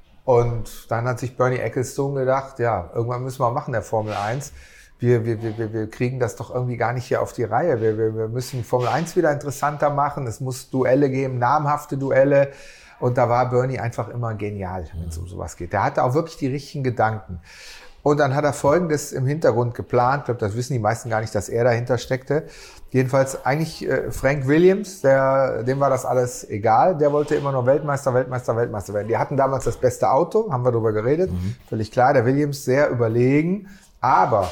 Und dann hat sich Bernie Ecclestone gedacht, ja, irgendwann müssen wir machen, der Formel 1. Wir kriegen das doch irgendwie gar nicht hier auf die Reihe. Wir müssen die Formel 1 wieder interessanter machen. Es muss Duelle geben, namhafte Duelle. Und da war Bernie einfach immer genial, wenn es um sowas geht. Der hatte auch wirklich die richtigen Gedanken. Und dann hat er Folgendes im Hintergrund geplant. Ich glaube, das wissen die meisten gar nicht, dass er dahinter steckte. Jedenfalls eigentlich Frank Williams, dem war das alles egal. Der wollte immer nur Weltmeister werden. Die hatten damals das beste Auto, haben wir darüber geredet. Völlig klar, der Williams sehr überlegen. Aber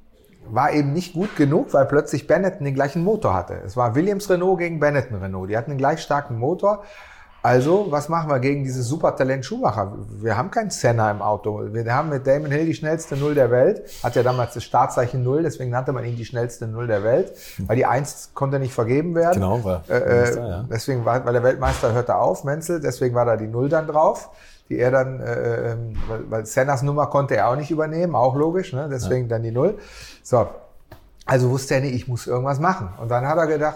war eben nicht gut genug, weil plötzlich Benetton den gleichen Motor hatte. Es war Williams Renault gegen Benetton Renault. Die hatten den gleich starken Motor. Also, was machen wir gegen dieses Supertalent Schumacher? Wir haben keinen Senna im Auto. Wir haben mit Damon Hill die schnellste Null der Welt. Hat ja damals das Startzeichen 0, deswegen nannte man ihn die schnellste Null der Welt. Weil die 1 konnte nicht vergeben werden. Genau, war deswegen weil der Weltmeister hörte auf, Menzel, deswegen war da die 0 dann drauf. Die er dann, weil Sennas Nummer konnte er auch nicht übernehmen, auch logisch, ne? Deswegen dann die 0. So, also wusste er nicht, ich muss irgendwas machen. Und dann hat er gedacht,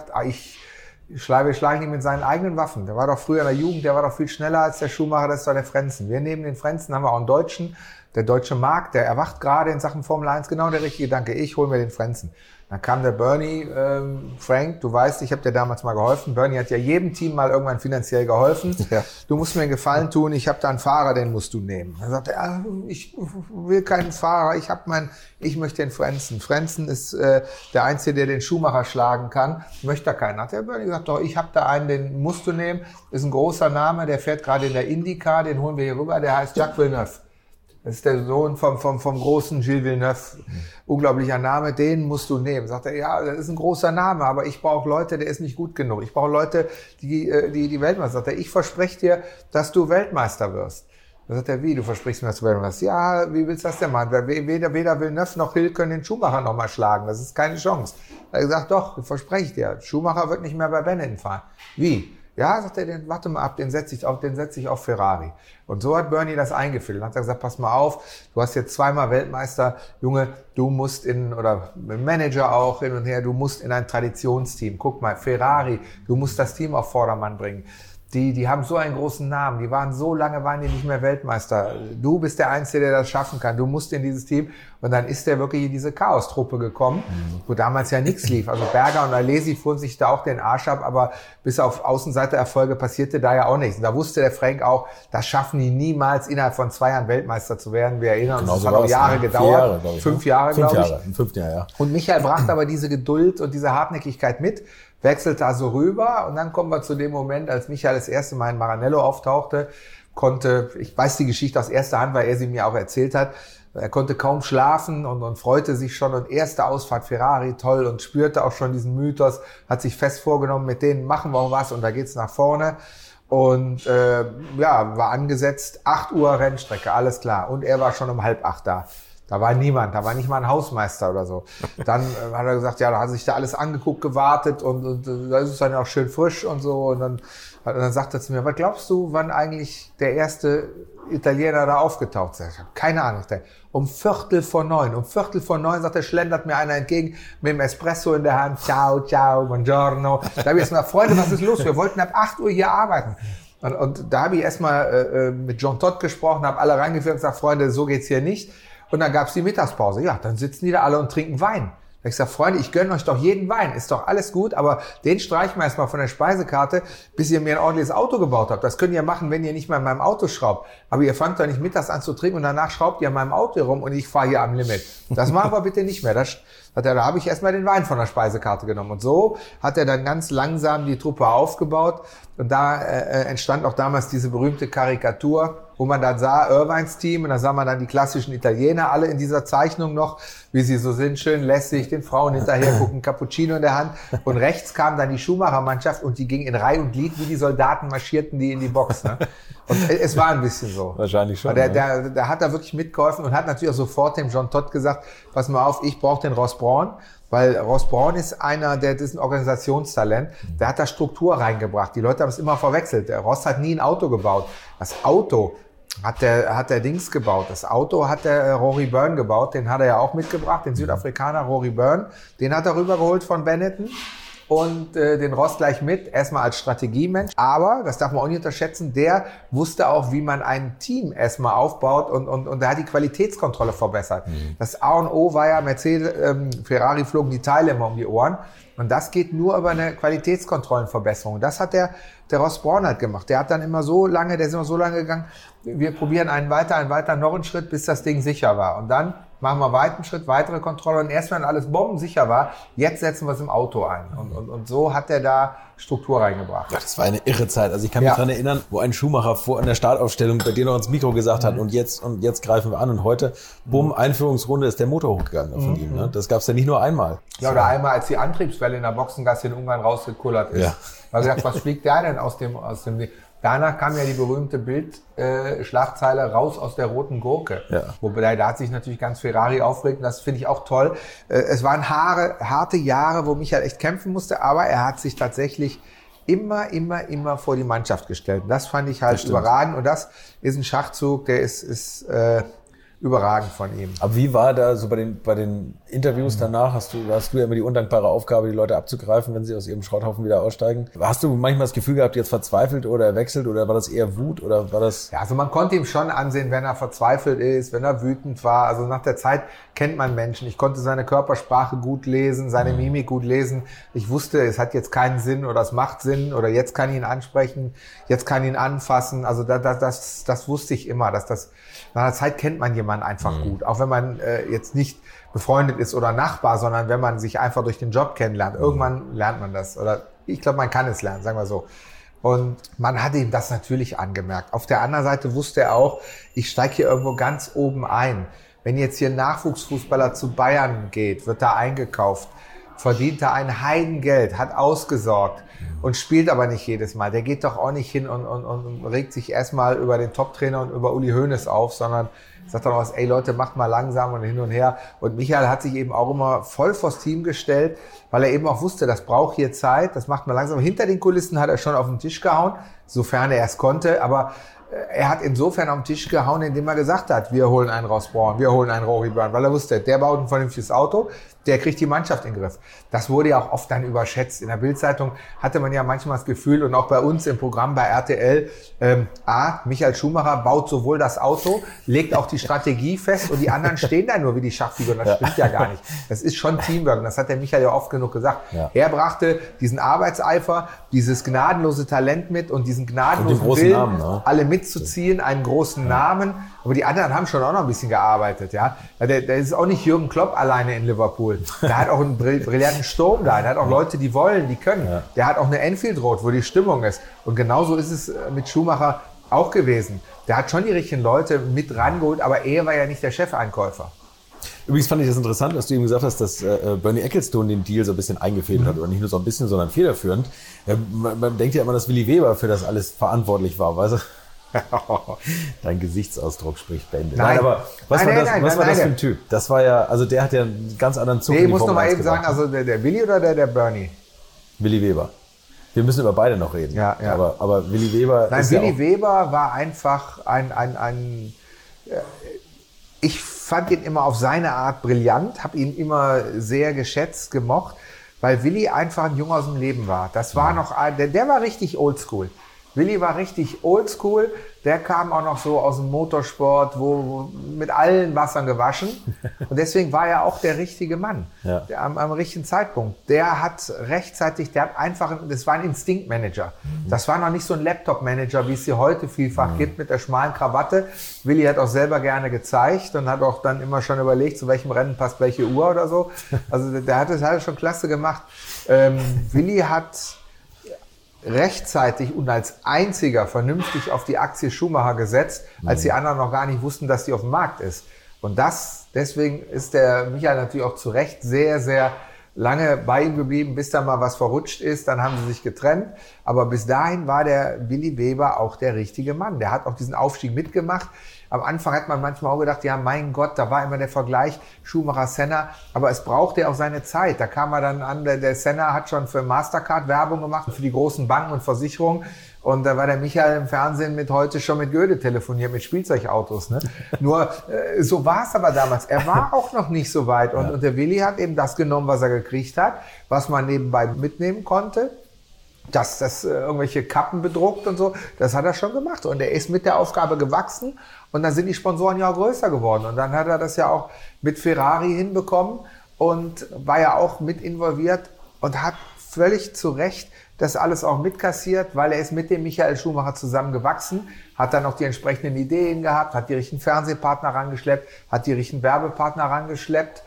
wir schlagen ihn mit seinen eigenen Waffen. Der war doch früher in der Jugend, der war doch viel schneller als der Schumacher, das ist doch der Frentzen. Wir neben den Frentzen haben wir auch einen Deutschen. Der deutsche Markt, der erwacht gerade in Sachen Formel 1, genau der richtige Gedanke. Ich hole mir den Frentzen. Dann kam der Bernie, Frank, du weißt, ich habe dir damals mal geholfen. Bernie hat ja jedem Team mal irgendwann finanziell geholfen. Ja. Du musst mir einen Gefallen tun, ich habe da einen Fahrer, den musst du nehmen. Dann sagte er, ich will keinen Fahrer, ich möchte den Frentzen. Frentzen ist der Einzige, der den Schumacher schlagen kann. Möchte da keinen. Hat der Bernie gesagt, doch, ich habe da einen, den musst du nehmen. Ist ein großer Name, der fährt gerade in der IndyCar, den holen wir hier rüber, der heißt Jacques Villeneuve. Das ist der Sohn vom großen Gilles Villeneuve. Unglaublicher Name, den musst du nehmen. Sagt er, ja, das ist ein großer Name, aber ich brauche Leute, der ist nicht gut genug. Ich brauche Leute, die Weltmeister. Sagt er, ich verspreche dir, dass du Weltmeister wirst. Dann sagt er, wie, du versprichst mir, dass du Weltmeister wirst? Ja, wie willst du das denn machen? Weder Villeneuve noch Hill können den Schumacher noch mal schlagen. Das ist keine Chance. Er hat gesagt, doch, verspreche ich dir. Schumacher wird nicht mehr bei Benetton fahren. Wie? Ja, sagt er, warte mal ab, den setze ich auf Ferrari. Und so hat Bernie das eingefädelt. Dann hat er gesagt, pass mal auf, du hast jetzt zweimal Weltmeister, Junge, du musst oder Manager auch hin und her, du musst in ein Traditionsteam. Guck mal, Ferrari, du musst das Team auf Vordermann bringen. Die haben so einen großen Namen, waren die nicht mehr Weltmeister. Du bist der Einzige, der das schaffen kann. Du musst in dieses Team. Und dann ist der wirklich in diese Chaos-Truppe gekommen, wo damals ja nichts lief. Also Berger und Alesi fuhren sich da auch den Arsch ab, aber bis auf Außenseitererfolge passierte da ja auch nichts. Und da wusste der Frank auch, das schaffen die niemals, innerhalb von 2 Jahren Weltmeister zu werden. Wir erinnern uns, das hat auch Jahre gedauert. 5 Jahre, glaube ich. Im 5. Jahr, ja. Und Michael brachte aber diese Geduld und diese Hartnäckigkeit mit, wechselte also rüber, und dann kommen wir zu dem Moment, als Michael das erste Mal in Maranello auftauchte, ich weiß die Geschichte aus erster Hand, weil er sie mir auch erzählt hat, er konnte kaum schlafen und freute sich schon, und erste Ausfahrt Ferrari, toll, und spürte auch schon diesen Mythos, hat sich fest vorgenommen, mit denen machen wir auch was, und da geht's nach vorne. Und war angesetzt, 8 Uhr Rennstrecke, alles klar, und er war schon um 7:30 da. Da war niemand, da war nicht mal ein Hausmeister oder so. Dann hat er gesagt, ja, da hat sich da alles angeguckt, gewartet, und da ist es dann auch schön frisch und so. Und dann sagt er zu mir, was glaubst du, wann eigentlich der erste Italiener da aufgetaucht ist? Ich habe keine Ahnung. Um 8:45. Um 8:45, sagt er, schlendert mir einer entgegen mit dem Espresso in der Hand. Ciao, ciao, buongiorno. Da habe ich erst mal, Freunde, was ist los? Wir wollten ab 8 Uhr hier arbeiten. Und da habe ich erstmal mit John Todt gesprochen, habe alle reingeführt und gesagt, Freunde, so geht's hier nicht. Und dann gab's die Mittagspause. Ja, dann sitzen die da alle und trinken Wein. Ich sage, Freunde, ich gönne euch doch jeden Wein, ist doch alles gut, aber den streichen wir erstmal von der Speisekarte, bis ihr mir ein ordentliches Auto gebaut habt. Das könnt ihr machen, wenn ihr nicht mal in meinem Auto schraubt. Aber ihr fangt doch nicht mittags an zu trinken und danach schraubt ihr an meinem Auto rum und ich fahre hier am Limit. Das machen wir bitte nicht mehr. Da habe ich erstmal den Wein von der Speisekarte genommen. Und so hat er dann ganz langsam die Truppe aufgebaut. Und da entstand auch damals diese berühmte Karikatur, wo man dann sah, Irvines Team, und da sah man dann die klassischen Italiener alle in dieser Zeichnung noch, wie sie so sind, schön lässig, den Frauen hinterher gucken, Cappuccino in der Hand. Und rechts kam dann die Schumacher-Mannschaft und die ging in Reihe und Glied, wie die Soldaten marschierten die in die Box. Ne? Und es war ein bisschen so. Wahrscheinlich schon. Der hat da wirklich mitgeholfen und hat natürlich auch sofort dem Jean Todt gesagt, pass mal auf, ich brauche den Ross Brawn. Weil Ross Brawn ist der ist ein Organisationstalent, der hat da Struktur reingebracht. Die Leute haben es immer verwechselt. Der Ross hat nie ein Auto gebaut. Das Auto hat der Dings gebaut. Das Auto hat der Rory Byrne gebaut. Den hat er ja auch mitgebracht, den Südafrikaner Rory Byrne. Den hat er rübergeholt von Benetton. Und den Ross gleich mit, erstmal als Strategiemensch. Aber, das darf man auch nicht unterschätzen, der wusste auch, wie man ein Team erstmal aufbaut und der hat die Qualitätskontrolle verbessert. Das A und O war ja, Ferrari flogen die Teile immer um die Ohren. Und das geht nur über eine Qualitätskontrollenverbesserung. Das hat der Ross Brawn halt gemacht. Der ist immer so lange gegangen, wir probieren einen weiter, noch einen Schritt, bis das Ding sicher war. Und dann machen wir weiten Schritt, weitere Kontrolle. Und erst wenn alles bombensicher war, jetzt setzen wir es im Auto ein. Und so hat er da Struktur reingebracht. Ja, das war eine irre Zeit. Also ich kann mich daran erinnern, wo ein Schumacher vor in der Startaufstellung bei dir noch ins Mikro gesagt hat, und jetzt greifen wir an. Und heute, bumm, Einführungsrunde, ist der Motor hochgegangen von ihm. Ne? Das gab's ja nicht nur einmal. Ja, oder einmal, als die Antriebswelle in der Boxengasse in Ungarn rausgekullert ist. Ja. Da habe ich gedacht, was fliegt der denn aus dem Danach kam ja die berühmte Bild-Schlagzeile raus aus der roten Gurke. Ja. Wobei da hat sich natürlich ganz Ferrari aufgeregt und das finde ich auch toll. Es waren harte Jahre, wo Michael echt kämpfen musste, aber er hat sich tatsächlich immer vor die Mannschaft gestellt. Und das fand ich halt überragend und das ist ein Schachzug, der ist überragend von ihm. Aber wie war da so bei den Interviews danach? Hast du ja immer die undankbare Aufgabe, die Leute abzugreifen, wenn sie aus ihrem Schrotthaufen wieder aussteigen? Hast du manchmal das Gefühl gehabt, jetzt verzweifelt oder er wechselt, oder war das eher Wut oder war das? Ja, also man konnte ihm schon ansehen, wenn er verzweifelt ist, wenn er wütend war. Also nach der Zeit kennt man Menschen. Ich konnte seine Körpersprache gut lesen, seine Mimik gut lesen. Ich wusste, es hat jetzt keinen Sinn oder es macht Sinn oder jetzt kann ich ihn ansprechen, jetzt kann ich ihn anfassen. Also das wusste ich immer, dass das nach der Zeit kennt man jemanden einfach gut. Auch wenn man jetzt nicht befreundet ist oder Nachbar, sondern wenn man sich einfach durch den Job kennenlernt. Irgendwann lernt man das. Oder ich glaube, man kann es lernen, sagen wir so. Und man hat ihm das natürlich angemerkt. Auf der anderen Seite wusste er auch, ich steige hier irgendwo ganz oben ein. Wenn jetzt hier ein Nachwuchsfußballer zu Bayern geht, wird da eingekauft, verdient da ein Heidengeld, hat ausgesorgt und spielt aber nicht jedes Mal. Der geht doch auch nicht hin und regt sich erstmal über den Top-Trainer und über Uli Hoeneß auf, sondern sagt dann auch was, ey Leute, macht mal langsam und hin und her. Und Michael hat sich eben auch immer voll vors Team gestellt, weil er eben auch wusste, das braucht hier Zeit, das macht man langsam. Hinter den Kulissen hat er schon auf den Tisch gehauen, sofern er es konnte, aber er hat insofern auf den Tisch gehauen, indem er gesagt hat, wir holen einen Ross Brawn, wir holen einen Rory Byrne, weil er wusste, der baut ein vernünftiges Auto, der kriegt die Mannschaft in den Griff. Das wurde ja auch oft dann überschätzt. In der Bild-Zeitung hatte man ja manchmal das Gefühl, und auch bei uns im Programm bei RTL, Michael Schumacher baut sowohl das Auto, legt auch die Strategie fest und die anderen stehen da nur wie die Schachfiguren. Das stimmt ja gar nicht. Das ist schon Teamwork. Und das hat der Michael ja oft genug gesagt. Ja. Er brachte diesen Arbeitseifer, dieses gnadenlose Talent mit und diesen gnadenlosen Willen, Namen, ne? Alle mitzuziehen, einen großen Namen. Aber die anderen haben schon auch noch ein bisschen gearbeitet, ja. Der ist auch nicht Jürgen Klopp alleine in Liverpool. Der hat auch einen brillanten Sturm da. Der hat auch Leute, die wollen, die können. Ja. Der hat auch eine Enfield Road, wo die Stimmung ist. Und genauso ist es mit Schumacher auch gewesen. Der hat schon die richtigen Leute mit rangeholt, aber er war ja nicht der Chefeinkäufer. Übrigens fand ich das interessant, dass du eben gesagt hast, dass Bernie Ecclestone den Deal so ein bisschen eingefädelt hat. Oder nicht nur so ein bisschen, sondern federführend. Man denkt ja immer, dass Willy Weber für das alles verantwortlich war, weißt du? Dein Gesichtsausdruck spricht Bände. Nein, aber was war das für ein Typ? Das war ja, also der hat ja einen ganz anderen Zug. Nee, ich muss noch mal eben sagen, also der Willy oder der Bernie? Willy Weber. Wir müssen über beide noch reden. Ja. Aber Willy Weber. Nein, Willy Weber war einfach ich fand ihn immer auf seine Art brillant, habe ihn immer sehr geschätzt, gemocht, weil Willy einfach ein Junge aus dem Leben war. Das war noch der war richtig oldschool. Willy war richtig oldschool, der kam auch noch so aus dem Motorsport, wo mit allen Wassern gewaschen. Und deswegen war er auch der richtige Mann, der am richtigen Zeitpunkt. Der hat rechtzeitig, das war ein Instinktmanager. Das war noch nicht so ein Laptop-Manager, wie es hier heute vielfach gibt, mit der schmalen Krawatte. Willi hat auch selber gerne gezeigt und hat auch dann immer schon überlegt, zu welchem Rennen passt welche Uhr oder so. Also der hat es halt schon klasse gemacht. Willi hat rechtzeitig und als einziger vernünftig auf die Aktie Schumacher gesetzt, als die anderen noch gar nicht wussten, dass die auf dem Markt ist. Und deswegen ist der Michael natürlich auch zu Recht sehr, sehr lange bei ihm geblieben, bis da mal was verrutscht ist, dann haben sie sich getrennt. Aber bis dahin war der Willi Weber auch der richtige Mann. Der hat auch diesen Aufstieg mitgemacht. Am Anfang hat man manchmal auch gedacht, ja mein Gott, da war immer der Vergleich Schumacher-Senna, aber es brauchte auch seine Zeit. Da kam er dann an, der Senna hat schon für Mastercard Werbung gemacht, für die großen Banken und Versicherungen. Und da war der Michael im Fernsehen heute schon mit Goethe telefoniert, mit Spielzeugautos. Ne? Nur so war es aber damals. Er war auch noch nicht so weit. Und der Willi hat eben das genommen, was er gekriegt hat, was man nebenbei mitnehmen konnte. Dass das irgendwelche Kappen bedruckt und so, das hat er schon gemacht. Und er ist mit der Aufgabe gewachsen und dann sind die Sponsoren ja auch größer geworden. Und dann hat er das ja auch mit Ferrari hinbekommen und war ja auch mit involviert und hat völlig zu Recht das alles auch mitkassiert, weil er ist mit dem Michael Schumacher zusammen gewachsen, hat dann auch die entsprechenden Ideen gehabt, hat die richtigen Fernsehpartner rangeschleppt, hat die richtigen Werbepartner rangeschleppt.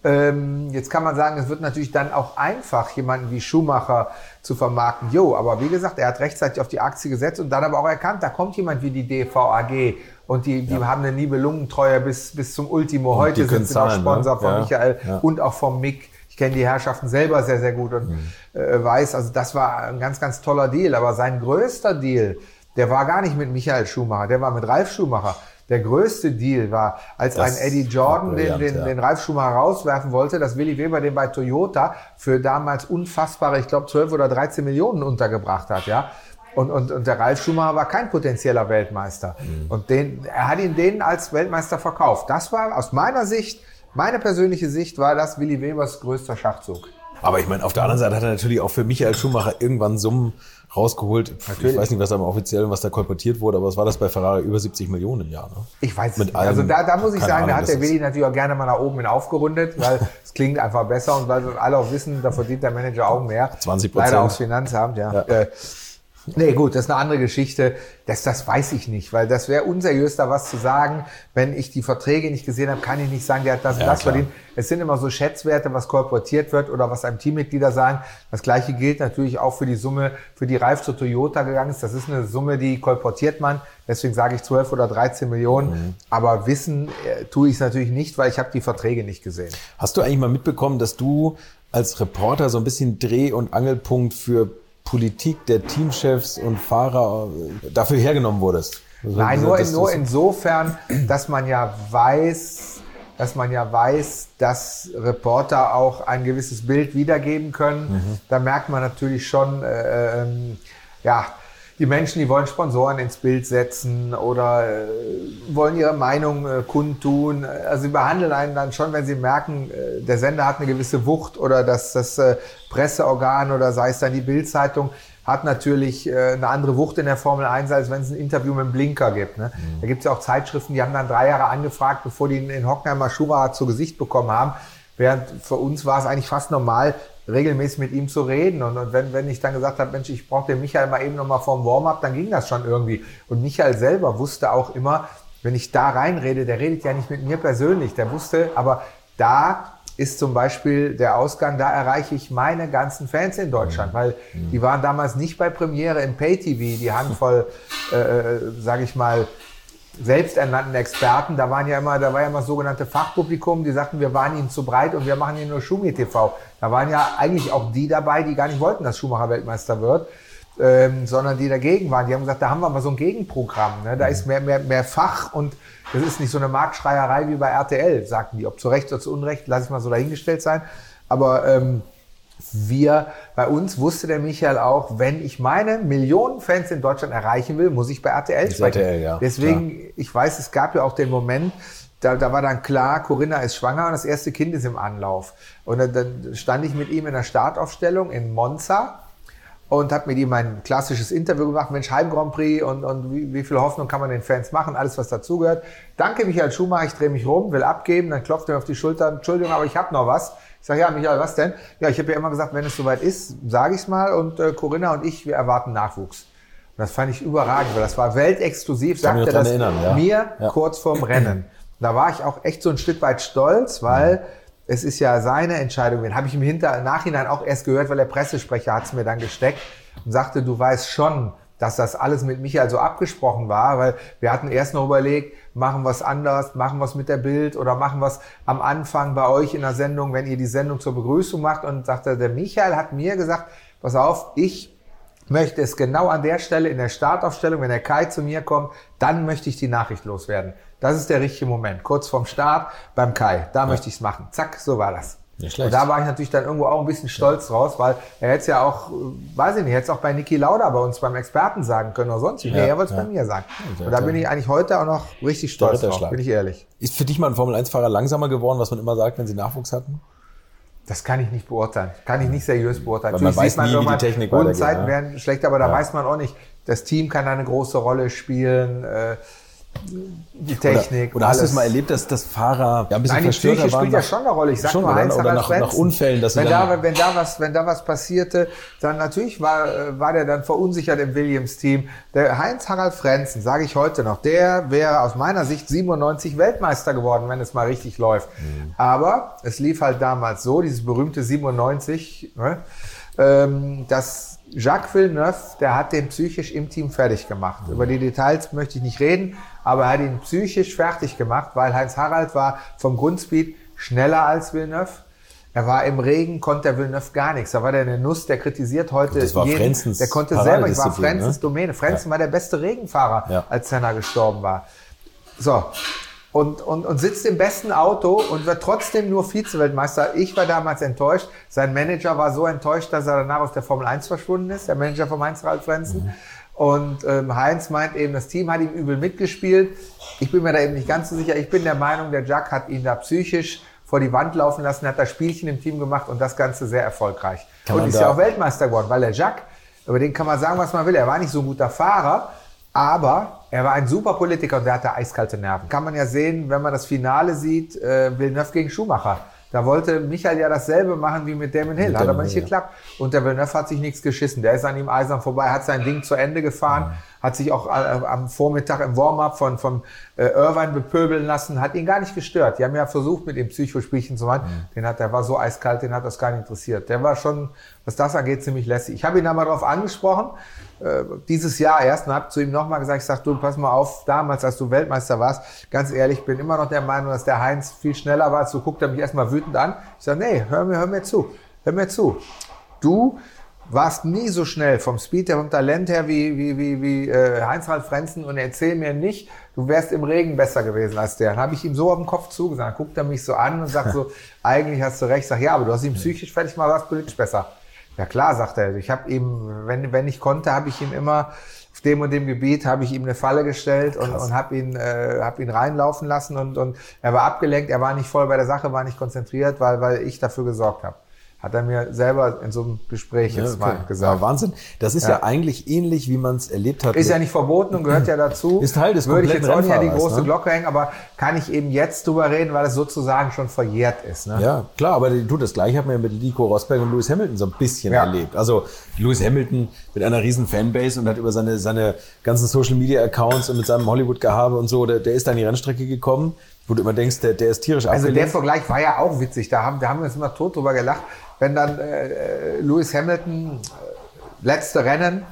Jetzt kann man sagen, es wird natürlich dann auch einfach, jemanden wie Schumacher zu vermarkten. Aber wie gesagt, er hat rechtzeitig auf die Aktie gesetzt und dann aber auch erkannt, da kommt jemand wie die DVAG und die haben eine Nibelungentreue bis zum Ultimo. Heute sind sie noch Sponsor von Michael und auch vom Mick. Ich kenne die Herrschaften selber sehr, sehr gut und weiß, also das war ein ganz, ganz toller Deal. Aber sein größter Deal, der war gar nicht mit Michael Schumacher, der war mit Ralf Schumacher. Der größte Deal war, als ein Eddie Jordan den Ralf Schumacher rauswerfen wollte, dass Willi Weber den bei Toyota für damals unfassbare, ich glaube 12 oder 13 Millionen untergebracht hat, ja. Und der Ralf Schumacher war kein potenzieller Weltmeister. Und er hat ihn denen als Weltmeister verkauft. Das war aus meiner Sicht, meine persönliche Sicht, war das Willi Webers größter Schachzug. Aber ich meine, auf der anderen Seite hat er natürlich auch für Michael Schumacher irgendwann Summen rausgeholt. Natürlich. Ich weiß nicht, was da im Offiziellen, was da kolportiert wurde, aber was war das bei Ferrari? Über 70 Millionen im Jahr, ne? Ich weiß es nicht. Also da muss ich sagen, da hat der Willi natürlich auch gerne mal nach oben hin aufgerundet, weil es klingt einfach besser und weil alle auch wissen, da verdient der Manager auch mehr. 20%. Leider aus Finanzamt, ja. Nee, gut, das ist eine andere Geschichte. Das weiß ich nicht, weil das wäre unseriös, da was zu sagen. Wenn ich die Verträge nicht gesehen habe, kann ich nicht sagen, der hat das und das verdient. Es sind immer so Schätzwerte, was kolportiert wird oder was einem Teammitglieder sagen. Das Gleiche gilt natürlich auch für die Summe, für die Ralf zu Toyota gegangen ist. Das ist eine Summe, die kolportiert man. Deswegen sage ich 12 oder 13 Millionen. Aber wissen tue ich es natürlich nicht, weil ich habe die Verträge nicht gesehen. Hast du eigentlich mal mitbekommen, dass du als Reporter so ein bisschen Dreh- und Angelpunkt für Politik der Teamchefs und Fahrer dafür hergenommen wurdest? Also nein, nur insofern, dass man ja weiß, dass Reporter auch ein gewisses Bild wiedergeben können. Da merkt man natürlich schon, die Menschen, die wollen Sponsoren ins Bild setzen oder wollen ihre Meinung kundtun. Also sie behandeln einen dann schon, wenn sie merken, der Sender hat eine gewisse Wucht oder das Presseorgan oder sei es dann die Bild-Zeitung, hat natürlich eine andere Wucht in der Formel 1, als wenn es ein Interview mit dem Blinker gibt. Ne? Da gibt es ja auch Zeitschriften, die haben dann 3 Jahre angefragt, bevor die in Hockenheim Schumacher zu Gesicht bekommen haben. Während für uns war es eigentlich fast normal, regelmäßig mit ihm zu reden. Und wenn ich dann gesagt habe, Mensch, ich brauche den Michael mal eben noch mal vorm Warm-up, dann ging das schon irgendwie. Und Michael selber wusste auch immer, wenn ich da reinrede, der redet ja nicht mit mir persönlich, der wusste, aber da ist zum Beispiel der Ausgang, da erreiche ich meine ganzen Fans in Deutschland, weil die waren damals nicht bei Premiere im Pay-TV, die Handvoll, sage ich mal, selbsternannten Experten, da war ja immer sogenannte Fachpublikum, die sagten, wir waren ihnen zu breit und wir machen hier nur Schumi TV. Da waren ja eigentlich auch die dabei, die gar nicht wollten, dass Schumacher Weltmeister wird, sondern die dagegen waren. Die haben gesagt, da haben wir mal so ein Gegenprogramm, ne? Da ist mehr Fach und das ist nicht so eine Marktschreierei wie bei RTL, sagten die. Ob zu Recht oder zu Unrecht, lasse ich mal so dahingestellt sein. Aber bei uns wusste der Michael auch, wenn ich meine Millionen Fans in Deutschland erreichen will, muss ich bei RTL sprechen. RTL, ja. Deswegen, klar. Ich weiß, es gab ja auch den Moment, da war dann klar, Corinna ist schwanger und das erste Kind ist im Anlauf. Und dann stand ich mit ihm in der Startaufstellung in Monza und habe mit ihm ein klassisches Interview gemacht. Mensch, Heim Grand Prix und wie viel Hoffnung kann man den Fans machen, alles was dazugehört. Danke Michael Schumacher, ich drehe mich rum, will abgeben, dann klopft er mir auf die Schulter, Entschuldigung, aber ich habe noch was. Ich sage, ja Michael, was denn? Ja, ich habe ja immer gesagt, wenn es soweit ist, sage ich es mal und Corinna und ich, wir erwarten Nachwuchs. Und das fand ich überragend, weil das war weltexklusiv, sagte er das mir kurz vorm Rennen. Da war ich auch echt so ein Stück weit stolz, weil es ist ja seine Entscheidung. Den habe ich im Nachhinein auch erst gehört, weil der Pressesprecher hat es mir dann gesteckt und sagte, du weißt schon, dass das alles mit Michael so abgesprochen war, weil wir hatten erst noch überlegt, machen wir es anders, machen wir es mit der Bild oder machen wir es am Anfang bei euch in der Sendung, wenn ihr die Sendung zur Begrüßung macht. Und sagte, der Michael hat mir gesagt, pass auf, ich möchte es genau an der Stelle in der Startaufstellung, wenn der Kai zu mir kommt, dann möchte ich die Nachricht loswerden. Das ist der richtige Moment. Kurz vorm Start beim Kai. Da möchte ich es machen. Zack, so war das. Nicht schlecht. Und da war ich natürlich dann irgendwo auch ein bisschen stolz draus, weil er hätte es ja auch, weiß ich nicht, hätte es auch bei Niki Lauda bei uns beim Experten sagen können oder sonst wie. Nee, er wollte es bei mir sagen. Und da bin ich eigentlich heute auch noch richtig stolz drauf, bin ich ehrlich. Ist für dich mal ein Formel-1-Fahrer langsamer geworden, was man immer sagt, wenn sie Nachwuchs hatten? Das kann ich nicht beurteilen. Kann ich nicht seriös beurteilen. Weil man weiß nie, wie die Technik weitergeht. Zeiten werden schlechter, aber da weiß man auch nicht. Das Team kann da eine große Rolle spielen. Die Technik. Oder hast du es mal erlebt, dass das Fahrer ein bisschen verstörter waren? Die Psyche spielt ja schon eine Rolle. Ich sag nur Heinz oder nach Unfällen. Dass wenn da was passierte, dann natürlich war der dann verunsichert im Williams-Team. Der Heinz-Harald Frentzen, sage ich heute noch, der wäre aus meiner Sicht 97 Weltmeister geworden, wenn es mal richtig läuft. Aber es lief halt damals so, dieses berühmte 97, dass Jacques Villeneuve, der hat den psychisch im Team fertig gemacht. Über die Details möchte ich nicht reden, aber er hat ihn psychisch fertig gemacht, weil Heinz-Harald war vom Grundspeed schneller als Villeneuve. Er war im Regen, konnte der Villeneuve gar nichts. Da war der eine Nuss, der kritisiert heute das war jeden. Frenzens der konnte selber, ich war Frenzens Domäne. Frenzen war der beste Regenfahrer, als Senna gestorben war. So. Und sitzt im besten Auto und wird trotzdem nur Vize-Weltmeister. Ich war damals enttäuscht. Sein Manager war so enttäuscht, dass er danach aus der Formel 1 verschwunden ist, der Manager von Heinz-Harald Frentzen. Und Heinz meint eben, das Team hat ihm übel mitgespielt. Ich bin mir da eben nicht ganz so sicher. Ich bin der Meinung, der Jacques hat ihn da psychisch vor die Wand laufen lassen, hat das Spielchen im Team gemacht und das Ganze sehr erfolgreich. Und ist ja auch Weltmeister geworden, weil der Jacques, über den kann man sagen, was man will. Er war nicht so ein guter Fahrer, aber er war ein super Politiker und der hatte eiskalte Nerven. Kann man ja sehen, wenn man das Finale sieht, Villeneuve gegen Schumacher. Da wollte Michael ja dasselbe machen wie mit Damon Hill, hat aber nicht geklappt. Und der Villeneuve hat sich nichts geschissen. Der ist an ihm eisern vorbei, hat sein Ding zu Ende gefahren, hat sich auch am Vormittag im Warm-up von Irvine bepöbeln lassen, hat ihn gar nicht gestört. Die haben ja versucht, mit ihm Psychospielchen zu machen. Der war so eiskalt, den hat das gar nicht interessiert. Der war schon, was das angeht, ziemlich lässig. Ich habe ihn da mal drauf angesprochen, dieses Jahr erst, und habe zu ihm nochmal gesagt, ich sag, du, pass mal auf, damals, als du Weltmeister warst, ganz ehrlich, ich bin immer noch der Meinung, dass der Heinz viel schneller war. So guckt er mich erstmal wütend an. Ich sage, nee, hör mir zu. Du warst nie so schnell vom Speed her, vom Talent her wie Heinz-Harald Frentzen und erzähl mir nicht, du wärst im Regen besser gewesen als der. Dann habe ich ihm so auf den Kopf zugesagt, guckt er mich so an und sagt so, eigentlich hast du recht. Ich sag, ja, aber du hast ihn psychisch fertig gemacht, warst politisch besser. Ja klar, sagt er. Ich habe ihm, wenn ich konnte, habe ich ihm immer auf dem und dem Gebiet habe ich ihm eine Falle gestellt und habe ihn reinlaufen lassen und er war abgelenkt, er war nicht voll bei der Sache, war nicht konzentriert, weil ich dafür gesorgt habe. Hat er mir selber in so einem Gespräch jetzt mal gesagt. Ja, Wahnsinn. Das ist ja eigentlich ähnlich, wie man es erlebt hat. Ist ja nicht verboten und gehört ja dazu. Ist Teil des Würde ich jetzt auch nicht an die große Glocke hängen, aber kann ich eben jetzt drüber reden, weil es sozusagen schon verjährt ist. Ne? Ja, klar, aber das Gleiche hat man ja mit Nico Rosberg und Lewis Hamilton so ein bisschen erlebt. Also Lewis Hamilton mit einer riesen Fanbase und hat über seine ganzen Social-Media-Accounts und mit seinem Hollywood-Gehabe und so, der ist dann die Rennstrecke gekommen, wo du immer denkst, der ist tierisch abgelehnt. Also der Vergleich war ja auch witzig, da haben wir uns immer tot drüber gelacht. Wenn dann Lewis Hamilton, letzte Rennen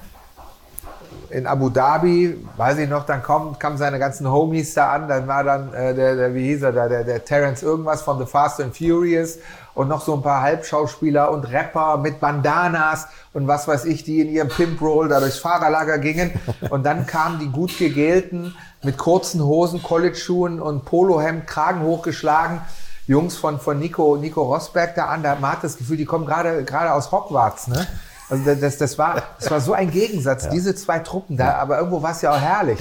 in Abu Dhabi, weiß ich noch, dann kamen seine ganzen Homies da an, dann war dann der Terence irgendwas von The Fast and Furious und noch so ein paar Halbschauspieler und Rapper mit Bandanas und was weiß ich, die in ihrem Pimp-Roll da durchs Fahrerlager gingen. Und dann kamen die gut gegelten mit kurzen Hosen, College-Schuhen und Polohemd, Kragen hochgeschlagen. Jungs von Nico Rosberg da an, man hat das Gefühl, die kommen gerade aus Hogwarts, ne? Also das war so ein Gegensatz, diese zwei Truppen da, aber irgendwo war es ja auch herrlich.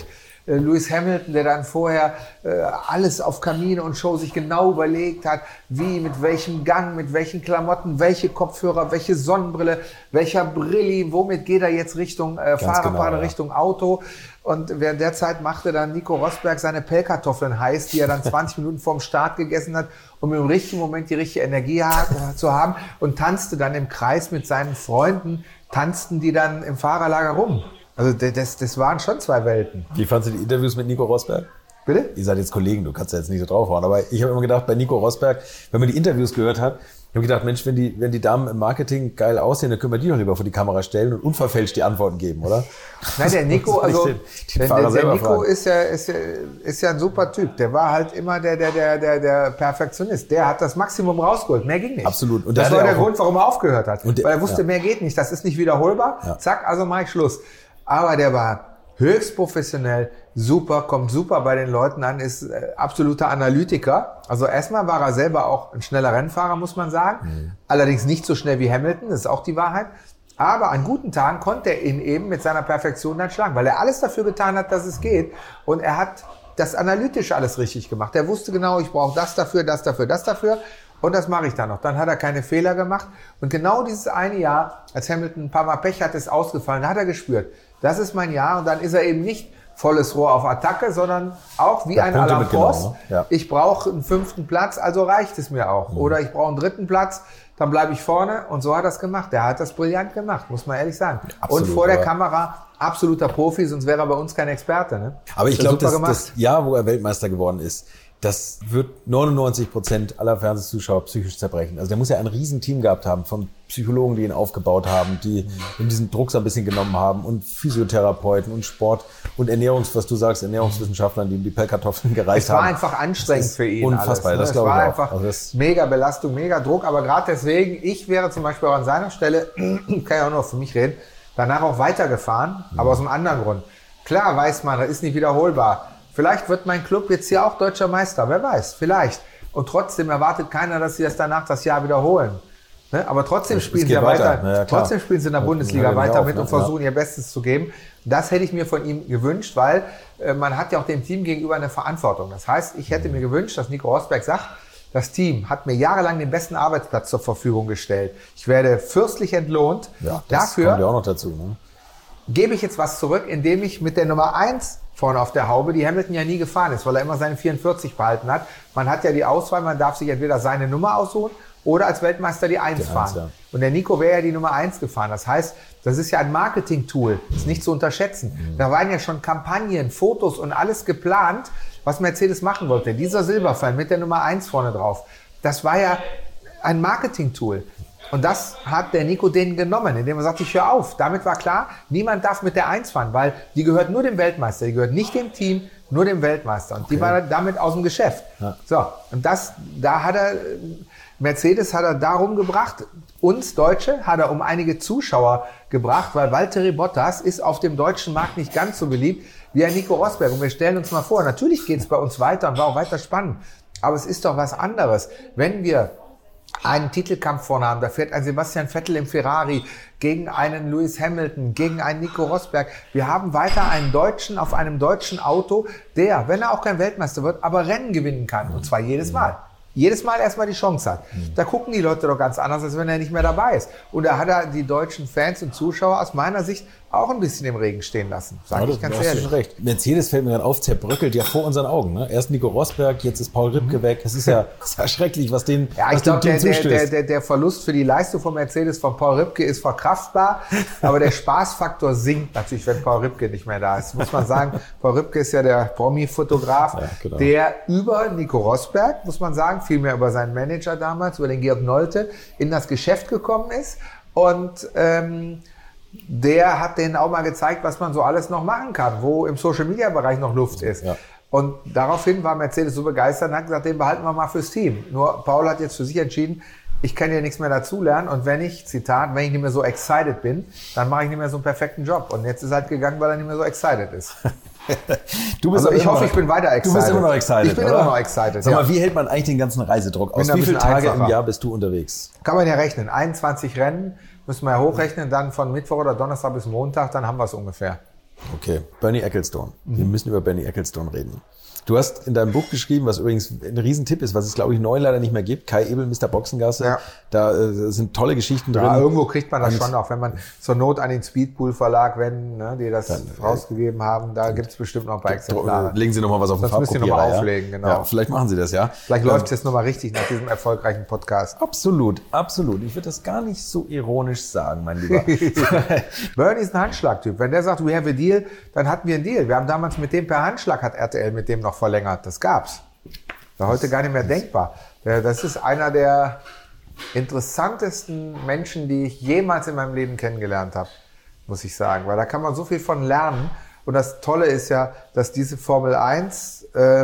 Lewis Hamilton, der dann vorher alles auf Kabine und Show sich genau überlegt hat, wie, mit welchem Gang, mit welchen Klamotten, welche Kopfhörer, welche Sonnenbrille, welcher Brilli, womit geht er jetzt Richtung Fahrerparade, Richtung Auto. Und während der Zeit machte dann Nico Rosberg seine Pellkartoffeln heiß, die er dann 20 Minuten vorm Start gegessen hat, um im richtigen Moment die richtige Energie zu haben, und tanzte dann im Kreis mit seinen Freunden, tanzten die dann im Fahrerlager rum. Also das waren schon zwei Welten. Wie fandst du die Interviews mit Nico Rosberg? Bitte? Ihr seid jetzt Kollegen, du kannst ja jetzt nicht so draufhauen, aber ich habe immer gedacht, bei Nico Rosberg, wenn man die Interviews gehört hat, ich habe gedacht, Mensch, wenn die Damen im Marketing geil aussehen, dann können wir die doch lieber vor die Kamera stellen und unverfälscht die Antworten geben, oder? Nein, der Nico, also der Nico ist ja ein super Typ. Der war halt immer der Perfektionist. Der hat das Maximum rausgeholt. Mehr ging nicht. Absolut. Und das war der Grund, warum er aufgehört hat. Weil er wusste, mehr geht nicht. Das ist nicht wiederholbar. Ja. Zack, also mache ich Schluss. Aber der war höchst professionell, super, kommt super bei den Leuten an, ist absoluter Analytiker. Also erstmal war er selber auch ein schneller Rennfahrer, muss man sagen. Mhm. Allerdings nicht so schnell wie Hamilton, das ist auch die Wahrheit. Aber an guten Tagen konnte er ihn eben mit seiner Perfektion dann schlagen, weil er alles dafür getan hat, dass es geht. Und er hat das analytisch alles richtig gemacht. Er wusste genau, ich brauche das dafür, das dafür, das dafür. Und das mache ich dann noch. Dann hat er keine Fehler gemacht. Und genau dieses eine Jahr, als Hamilton ein paar Mal Pech hatte, ist ausgefallen, da hat er gespürt, das ist mein Jahr. Und dann ist er eben nicht volles Rohr auf Attacke, sondern auch wie ein Alain Prost. Ja. Ich brauche einen 5. Platz, also reicht es mir auch. Mhm. Oder ich brauche einen 3. Platz, dann bleibe ich vorne. Und so hat er es gemacht. Der hat das brillant gemacht, muss man ehrlich sagen. Absolut, und vor der Kamera absoluter Profi, sonst wäre er bei uns kein Experte. Ne? Aber ich glaube, das Jahr, wo er Weltmeister geworden ist, das wird 99% aller Fernsehzuschauer psychisch zerbrechen. Also der muss ja ein Riesenteam gehabt haben von Psychologen, die ihn aufgebaut haben, die ihm diesen Druck so ein bisschen genommen haben, und Physiotherapeuten und Sport und Ernährungswissenschaftlern, die ihm die Pellkartoffeln gereicht haben. Es war einfach anstrengend für ihn. Unfassbar, alles, ne? Das glaube ich auch. Es war einfach mega Belastung, mega Druck. Aber gerade deswegen, ich wäre zum Beispiel auch an seiner Stelle, kann ja auch nur für mich reden, danach auch weitergefahren, aber aus einem anderen Grund. Klar weiß man, das ist nicht wiederholbar. Vielleicht wird mein Club jetzt hier auch deutscher Meister, wer weiß, vielleicht. Und trotzdem erwartet keiner, dass sie das danach das Jahr wiederholen. Ne? Aber trotzdem spielen sie ja weiter. Ja, trotzdem spielen sie in der Bundesliga weiter mit und versuchen ihr Bestes zu geben. Das hätte ich mir von ihm gewünscht, weil man hat ja auch dem Team gegenüber eine Verantwortung. Das heißt, ich hätte mir gewünscht, dass Nico Rosberg sagt, das Team hat mir jahrelang den besten Arbeitsplatz zur Verfügung gestellt. Ich werde fürstlich entlohnt. Ja, das kommt ja auch noch dazu. Ne? Gebe ich jetzt was zurück, indem ich mit der Nummer 1 vorne auf der Haube, die Hamilton ja nie gefahren ist, weil er immer seine 44 behalten hat. Man hat ja die Auswahl, man darf sich entweder seine Nummer aussuchen oder als Weltmeister die 1 fahren. Ja. Und der Nico wäre ja die Nummer 1 gefahren. Das heißt, das ist ja ein Marketing-Tool, ist nicht zu unterschätzen. Mhm. Da waren ja schon Kampagnen, Fotos und alles geplant, was Mercedes machen wollte. Dieser Silberpfeil mit der Nummer 1 vorne drauf, das war ja ein Marketing-Tool. Und das hat der Nico denen genommen, indem er sagt, ich höre auf. Damit war klar, niemand darf mit der 1 fahren, weil die gehört nur dem Weltmeister, die gehört nicht dem Team, nur dem Weltmeister. Und die war damit aus dem Geschäft. Ja. So, und Mercedes hat er darum gebracht, uns Deutsche hat er um einige Zuschauer gebracht, weil Valtteri Bottas ist auf dem deutschen Markt nicht ganz so beliebt wie ein Nico Rosberg. Und wir stellen uns mal vor, natürlich geht es bei uns weiter und war auch weiter spannend. Aber es ist doch was anderes, wenn wir einen Titelkampf vorne haben, da fährt ein Sebastian Vettel im Ferrari gegen einen Lewis Hamilton, gegen einen Nico Rosberg. Wir haben weiter einen Deutschen auf einem deutschen Auto, der, wenn er auch kein Weltmeister wird, aber Rennen gewinnen kann. Und zwar jedes Mal. Jedes Mal erstmal die Chance hat. Da gucken die Leute doch ganz anders, als wenn er nicht mehr dabei ist. Und da hat er die deutschen Fans und Zuschauer aus meiner Sicht auch ein bisschen im Regen stehen lassen. Sag ich ganz ehrlich. Hast du schon recht. Mercedes, fällt mir gerade auf, zerbröckelt ja vor unseren Augen. Ne? Erst Nico Rosberg, jetzt ist Paul Ripke weg. Es ist ja schrecklich, was dem Team zustößt. Der Verlust für die Leistung von Mercedes von Paul Ripke ist verkraftbar, aber der Spaßfaktor sinkt natürlich, wenn Paul Ripke nicht mehr da ist. Muss man sagen, Paul Ripke ist ja der Promi-Fotograf, genau, der über Nico Rosberg, muss man sagen, vielmehr über seinen Manager damals, über den Georg Nolte, in das Geschäft gekommen ist. Und der hat denen auch mal gezeigt, was man so alles noch machen kann, wo im Social-Media-Bereich noch Luft ist. Ja. Und daraufhin war Mercedes so begeistert und hat gesagt, den behalten wir mal fürs Team. Nur Paul hat jetzt für sich entschieden, ich kann ja nichts mehr dazulernen und wenn ich, Zitat, wenn ich nicht mehr so excited bin, dann mache ich nicht mehr so einen perfekten Job. Und jetzt ist er halt gegangen, weil er nicht mehr so excited ist. Du bist ich hoffe, ich bin weiter excited. Du bist immer noch excited, Ich bin immer noch excited. Sag mal, wie hält man eigentlich den ganzen Reisedruck aus? Wie viele Tage im Jahr bist du unterwegs? Kann man ja rechnen. 21 Rennen müssen wir ja hochrechnen, dann von Mittwoch oder Donnerstag bis Montag, dann haben wir es ungefähr. Okay, Bernie Ecclestone. Wir müssen über Bernie Ecclestone reden. Du hast in deinem Buch geschrieben, was übrigens ein Riesentipp ist, was es, glaube ich, neu leider nicht mehr gibt. Kai Ebel, Mr. Boxengasse. Ja. Da sind tolle Geschichten drin. Ja, irgendwo kriegt man das schon auch, wenn man zur Not an den Speedpool Verlag wenden, ne, die das rausgegeben haben. Da gibt es bestimmt noch ein paar Exemplare. Legen Sie nochmal was auf den Farbkopierer. Das müssen Sie nochmal auflegen, genau. Ja, vielleicht machen Sie das, ja. Vielleicht läuft es jetzt nochmal richtig nach diesem erfolgreichen Podcast. Absolut, absolut. Ich würde das gar nicht so ironisch sagen, mein Lieber. Bernie ist ein Handschlagtyp. Wenn der sagt, we have a deal, dann hatten wir einen Deal. Wir haben damals mit dem per Handschlag, hat RTL mit dem noch verlängert. Das gab's. War heute gar nicht mehr denkbar. Das ist einer der interessantesten Menschen, die ich jemals in meinem Leben kennengelernt habe, muss ich sagen. Weil da kann man so viel von lernen. Und das Tolle ist ja, dass diese Formel 1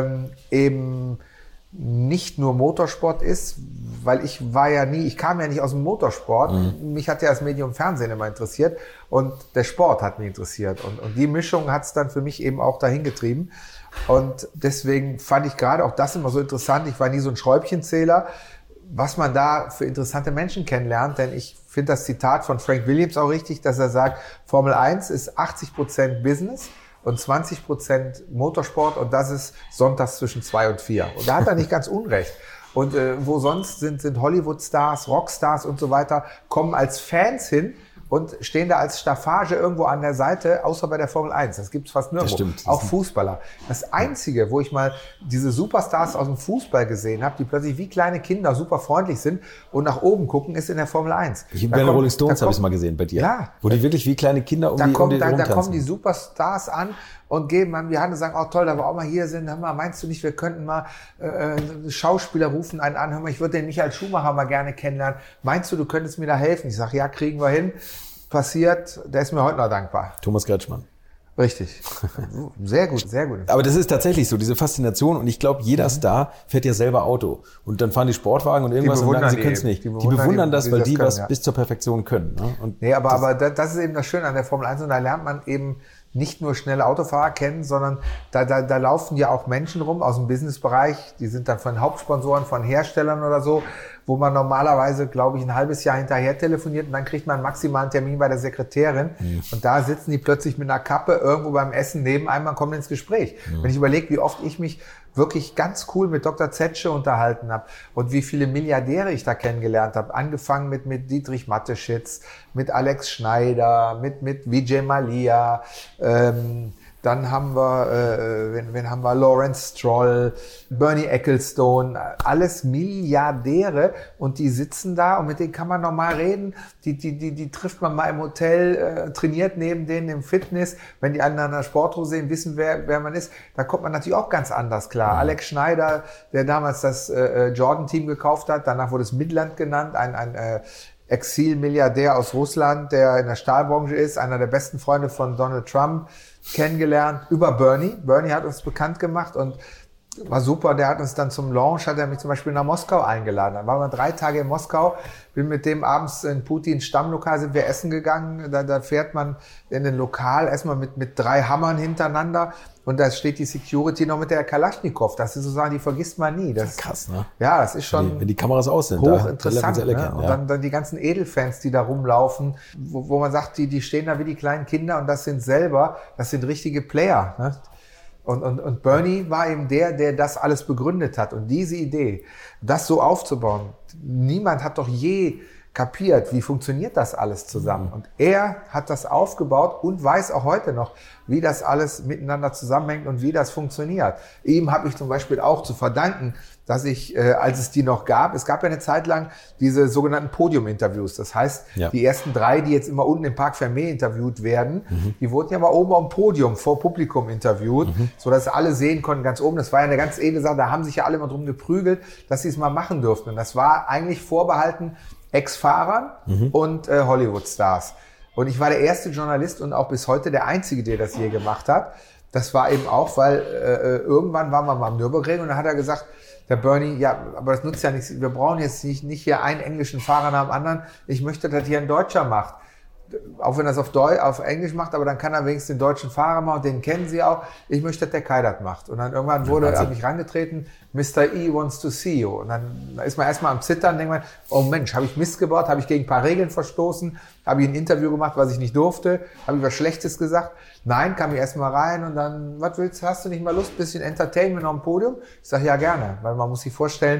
eben nicht nur Motorsport ist, weil ich kam ja nicht aus dem Motorsport. Mich hat ja das Medium Fernsehen immer interessiert und der Sport hat mich interessiert. Und die Mischung hat es dann für mich eben auch dahin getrieben. Und deswegen fand ich gerade auch das immer so interessant. Ich war nie so ein Schräubchenzähler, was man da für interessante Menschen kennenlernt. Denn ich finde das Zitat von Frank Williams auch richtig, dass er sagt, Formel 1 ist 80% Business und 20% Motorsport und das ist sonntags zwischen 2 und 4. Und da hat er nicht ganz unrecht. Und wo sonst sind Hollywood-Stars, Rockstars und so weiter, kommen als Fans hin und stehen da als Staffage irgendwo an der Seite, außer bei der Formel 1. Das gibt's fast nirgendwo. Das stimmt. Auch Fußballer. Das Einzige, wo ich mal diese Superstars aus dem Fußball gesehen habe, die plötzlich wie kleine Kinder super freundlich sind und nach oben gucken, ist in der Formel 1. Bei den Rolling Stones habe ich es mal gesehen bei dir. Ja. Wo die wirklich wie kleine Kinder um die rumtanzen. Da kommen die Superstars an und geben einem die Hand und sagen, oh toll, da wir auch mal hier sind. Hör mal, meinst du nicht, wir könnten mal Schauspieler rufen einen an, hör mal, ich würde den Michael Schumacher mal gerne kennenlernen. Meinst du könntest mir da helfen? Ich sage, ja, kriegen wir hin. Passiert, der ist mir heute noch dankbar. Thomas Kretschmann. Richtig. Sehr gut, sehr gut. Aber das ist tatsächlich so, diese Faszination. Und ich glaube, jeder Star fährt ja selber Auto. Und dann fahren die Sportwagen und irgendwas und sagen, sie können es nicht. Die bewundern das, weil die was bis zur Perfektion können. Ne? Und aber das ist eben das Schöne an der Formel 1. Und da lernt man eben nicht nur schnelle Autofahrer kennen, sondern da laufen ja auch Menschen rum aus dem Businessbereich. Die sind dann von Hauptsponsoren, von Herstellern oder so, wo man normalerweise, glaube ich, ein halbes Jahr hinterher telefoniert und dann kriegt man einen maximalen Termin bei der Sekretärin. Und da sitzen die plötzlich mit einer Kappe irgendwo beim Essen neben einem, man kommt ins Gespräch. Wenn ich überlege, wie oft ich mich wirklich ganz cool mit Dr. Zetsche unterhalten habe und wie viele Milliardäre ich da kennengelernt habe. Angefangen mit Dietrich Mateschitz, mit Alex Schneider, mit Vijay Mallya, dann haben wir, wen haben wir? Lawrence Stroll, Bernie Ecclestone, alles Milliardäre und die sitzen da und mit denen kann man normal reden. Die trifft man mal im Hotel, trainiert neben denen im Fitness. Wenn die anderen an der Sporthose sehen, wissen, wer man ist, da kommt man natürlich auch ganz anders klar. Alex Schneider, der damals das Jordan-Team gekauft hat, danach wurde es Midland genannt, ein Exil-Milliardär aus Russland, der in der Stahlbranche ist, einer der besten Freunde von Donald Trump, kennengelernt über Bernie. Bernie hat uns bekannt gemacht und war super. Der hat uns dann zum Launch, hat er mich zum Beispiel nach Moskau eingeladen. Dann waren wir 3 Tage in Moskau, bin mit dem abends in Putins Stammlokal, sind wir essen gegangen. Da fährt man in den Lokal erstmal mit 3 Hammern hintereinander und da steht die Security noch mit der Kalaschnikow. Das ist sozusagen, die vergisst man nie. Das krass, ne? Ja, das ist schon wenn die Kameras aus sind, hochinteressant. Da ne? Und dann die ganzen Edelfans, die da rumlaufen, wo man sagt, die stehen da wie die kleinen Kinder und das sind richtige Player. Ne? Und Bernie war eben der das alles begründet hat. Und diese Idee, das so aufzubauen, niemand hat doch je kapiert, wie funktioniert das alles zusammen. Und er hat das aufgebaut und weiß auch heute noch, wie das alles miteinander zusammenhängt und wie das funktioniert. Ihm habe ich zum Beispiel auch zu verdanken, dass ich, als es die noch gab, es gab ja eine Zeit lang diese sogenannten Podium-Interviews. Das heißt, die ersten 3, die jetzt immer unten im Parc Fermé interviewt werden, die wurden ja mal oben am Podium vor Publikum interviewt, sodass alle sehen konnten, ganz oben. Das war ja eine ganz edle Sache, da haben sich ja alle immer drum geprügelt, dass sie es mal machen durften. Und das war eigentlich vorbehalten Ex-Fahrern und Hollywood-Stars. Und ich war der erste Journalist und auch bis heute der Einzige, der das je gemacht hat. Das war eben auch, weil irgendwann waren wir mal am Nürburgring und dann hat er gesagt, der Bernie, ja, aber das nutzt ja nichts. Wir brauchen jetzt nicht hier einen englischen Fahrer nach dem anderen. Ich möchte, dass hier ein Deutscher macht. auch wenn er es auf Englisch macht, aber dann kann er wenigstens den deutschen Fahrer machen, den kennen sie auch. Ich möchte, dass der Kai das macht. Und dann irgendwann hat mich rangetreten, Mr. E wants to see you. Und dann ist man erstmal am Zittern, denkt man, oh Mensch, habe ich Mist gebaut, habe ich gegen ein paar Regeln verstoßen, habe ich ein Interview gemacht, was ich nicht durfte, habe ich was Schlechtes gesagt. Nein, kam ich erstmal rein und dann, was willst du, hast du nicht mal Lust, bisschen Entertainment auf dem Podium? Ich sage, ja gerne, weil man muss sich vorstellen,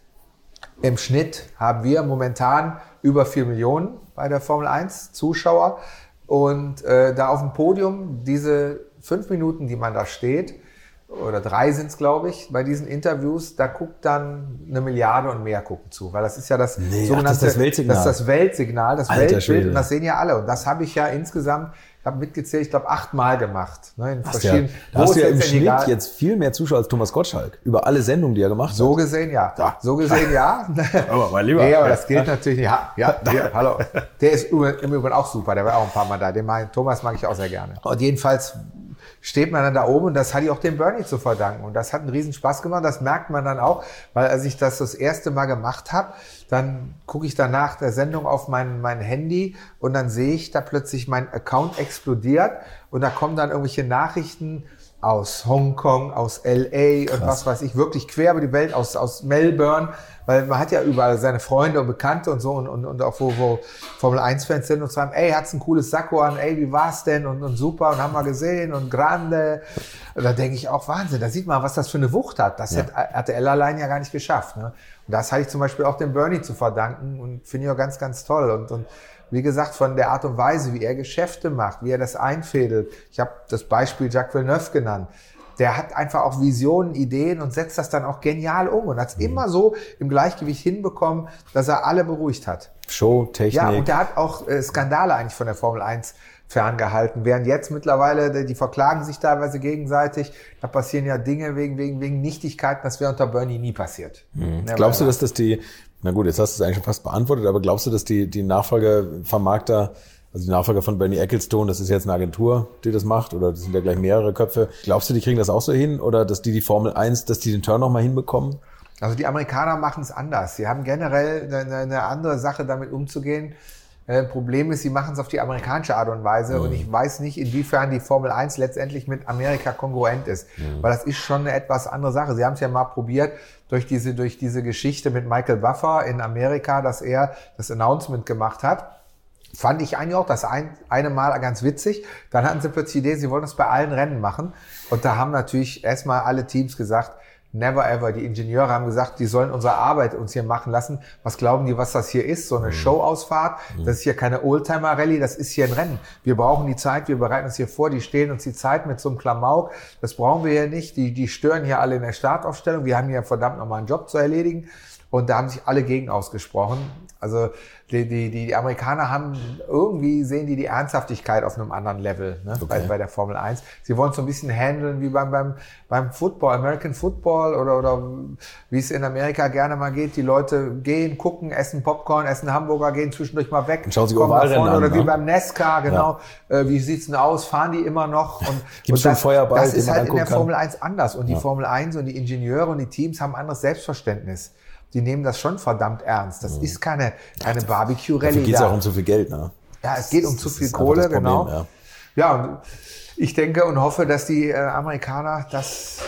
im Schnitt haben wir momentan über 4 Millionen bei der Formel 1 Zuschauer und da auf dem Podium diese 5 Minuten, die man da steht, oder 3 sind es, glaube ich, bei diesen Interviews, da guckt dann 1 Milliarde und mehr gucken zu, weil das ist ja das sogenannte, das Weltsignal. Das ist das Weltsignal, das Weltbild, Schwede. Und das sehen ja alle und das habe ich ja insgesamt, ich habe mitgezählt, ich glaube 8-mal gemacht. Ne, in verschiedenen, da hast du ja im Schnitt jetzt viel mehr Zuschauer als Thomas Gottschalk. Über alle Sendungen, die er gemacht hat. So gesehen, ja. So gesehen, ja. Aber mein Lieber. Nee, aber das gilt natürlich nicht. Ja, hallo. Der ist im Übrigen auch super, der war auch ein paar Mal da. Thomas mag ich auch sehr gerne. Und jedenfalls steht man dann da oben und das hat ich auch dem Bernie zu verdanken. Und das hat einen riesen Spaß gemacht, das merkt man dann auch, weil als ich das erste Mal gemacht habe, dann gucke ich danach der Sendung auf mein Handy und dann sehe ich da plötzlich, mein Account explodiert und da kommen dann irgendwelche Nachrichten aus Hongkong, aus LA und was weiß ich, wirklich quer über die Welt, aus Melbourne, weil man hat ja überall seine Freunde und Bekannte und so und auch wo Formel-1-Fans sind und sagen, ey, hat's ein cooles Sakko an, ey, wie war's denn und super und haben wir gesehen und grande. Und da denke ich auch, Wahnsinn, da sieht man, was das für eine Wucht hat. Das hat RTL allein ja gar nicht geschafft. Ne? Und das hatte ich zum Beispiel auch dem Bernie zu verdanken und finde ich auch ganz, ganz toll. Und wie gesagt, von der Art und Weise, wie er Geschäfte macht, wie er das einfädelt. Ich habe das Beispiel Jacques Villeneuve genannt. Der hat einfach auch Visionen, Ideen und setzt das dann auch genial um und hat es immer so im Gleichgewicht hinbekommen, dass er alle beruhigt hat. Show, Technik. Ja, und der hat auch Skandale eigentlich von der Formel 1 ferngehalten. Während jetzt mittlerweile, die verklagen sich teilweise gegenseitig, da passieren ja Dinge wegen Nichtigkeiten, das wäre unter Bernie nie passiert. Glaubst du, dass das na gut, jetzt hast du es eigentlich schon fast beantwortet, aber glaubst du, dass die Nachfolgervermarkter, also die Nachfolger von Bernie Ecclestone, das ist jetzt eine Agentur, die das macht, oder das sind ja gleich mehrere Köpfe. Glaubst du, die kriegen das auch so hin, oder dass die Formel 1, dass die den Turn noch mal hinbekommen? Also die Amerikaner machen es anders. Sie haben generell eine andere Sache, damit umzugehen. Problem ist, sie machen es auf die amerikanische Art und Weise und ich weiß nicht, inwiefern die Formel 1 letztendlich mit Amerika kongruent ist, weil das ist schon eine etwas andere Sache. Sie haben es ja mal probiert durch diese Geschichte mit Michael Buffer in Amerika, dass er das Announcement gemacht hat. Fand ich eigentlich auch das eine Mal ganz witzig. Dann hatten sie plötzlich die Idee, sie wollen das bei allen Rennen machen und da haben natürlich erstmal alle Teams gesagt, never ever. Die Ingenieure haben gesagt, die sollen unsere Arbeit uns hier machen lassen. Was glauben die, was das hier ist? So eine Showausfahrt? Das ist hier keine Oldtimer-Rallye, das ist hier ein Rennen. Wir brauchen die Zeit, wir bereiten uns hier vor, die stehlen uns die Zeit mit so einem Klamauk. Das brauchen wir hier nicht. Die stören hier alle in der Startaufstellung. Wir haben hier verdammt nochmal einen Job zu erledigen. Und da haben sich alle gegen ausgesprochen. Also die Amerikaner haben irgendwie, sehen die Ernsthaftigkeit auf einem anderen Level, ne? Okay. Bei der Formel 1. Sie wollen es so ein bisschen handeln wie beim Football, American Football oder wie es in Amerika gerne mal geht. Die Leute gehen, gucken, essen Popcorn, essen Hamburger, gehen zwischendurch mal weg. Und schauen sich Ovalrennen an. Oder wie beim NASCAR, genau. Ja. Wie sieht's denn aus? Fahren die immer noch? Gibt's schon Feuerball? Das ist halt in der Formel 1 anders. Und die Formel 1 und die Ingenieure und die Teams haben ein anderes Selbstverständnis. Die nehmen das schon verdammt ernst. Das ist keine Barbecue-Rallye. Dafür geht es auch um zu viel Geld, ne? Ja, es geht um zu viel Kohle, Problem, genau. Ja, und ich denke und hoffe, dass die Amerikaner das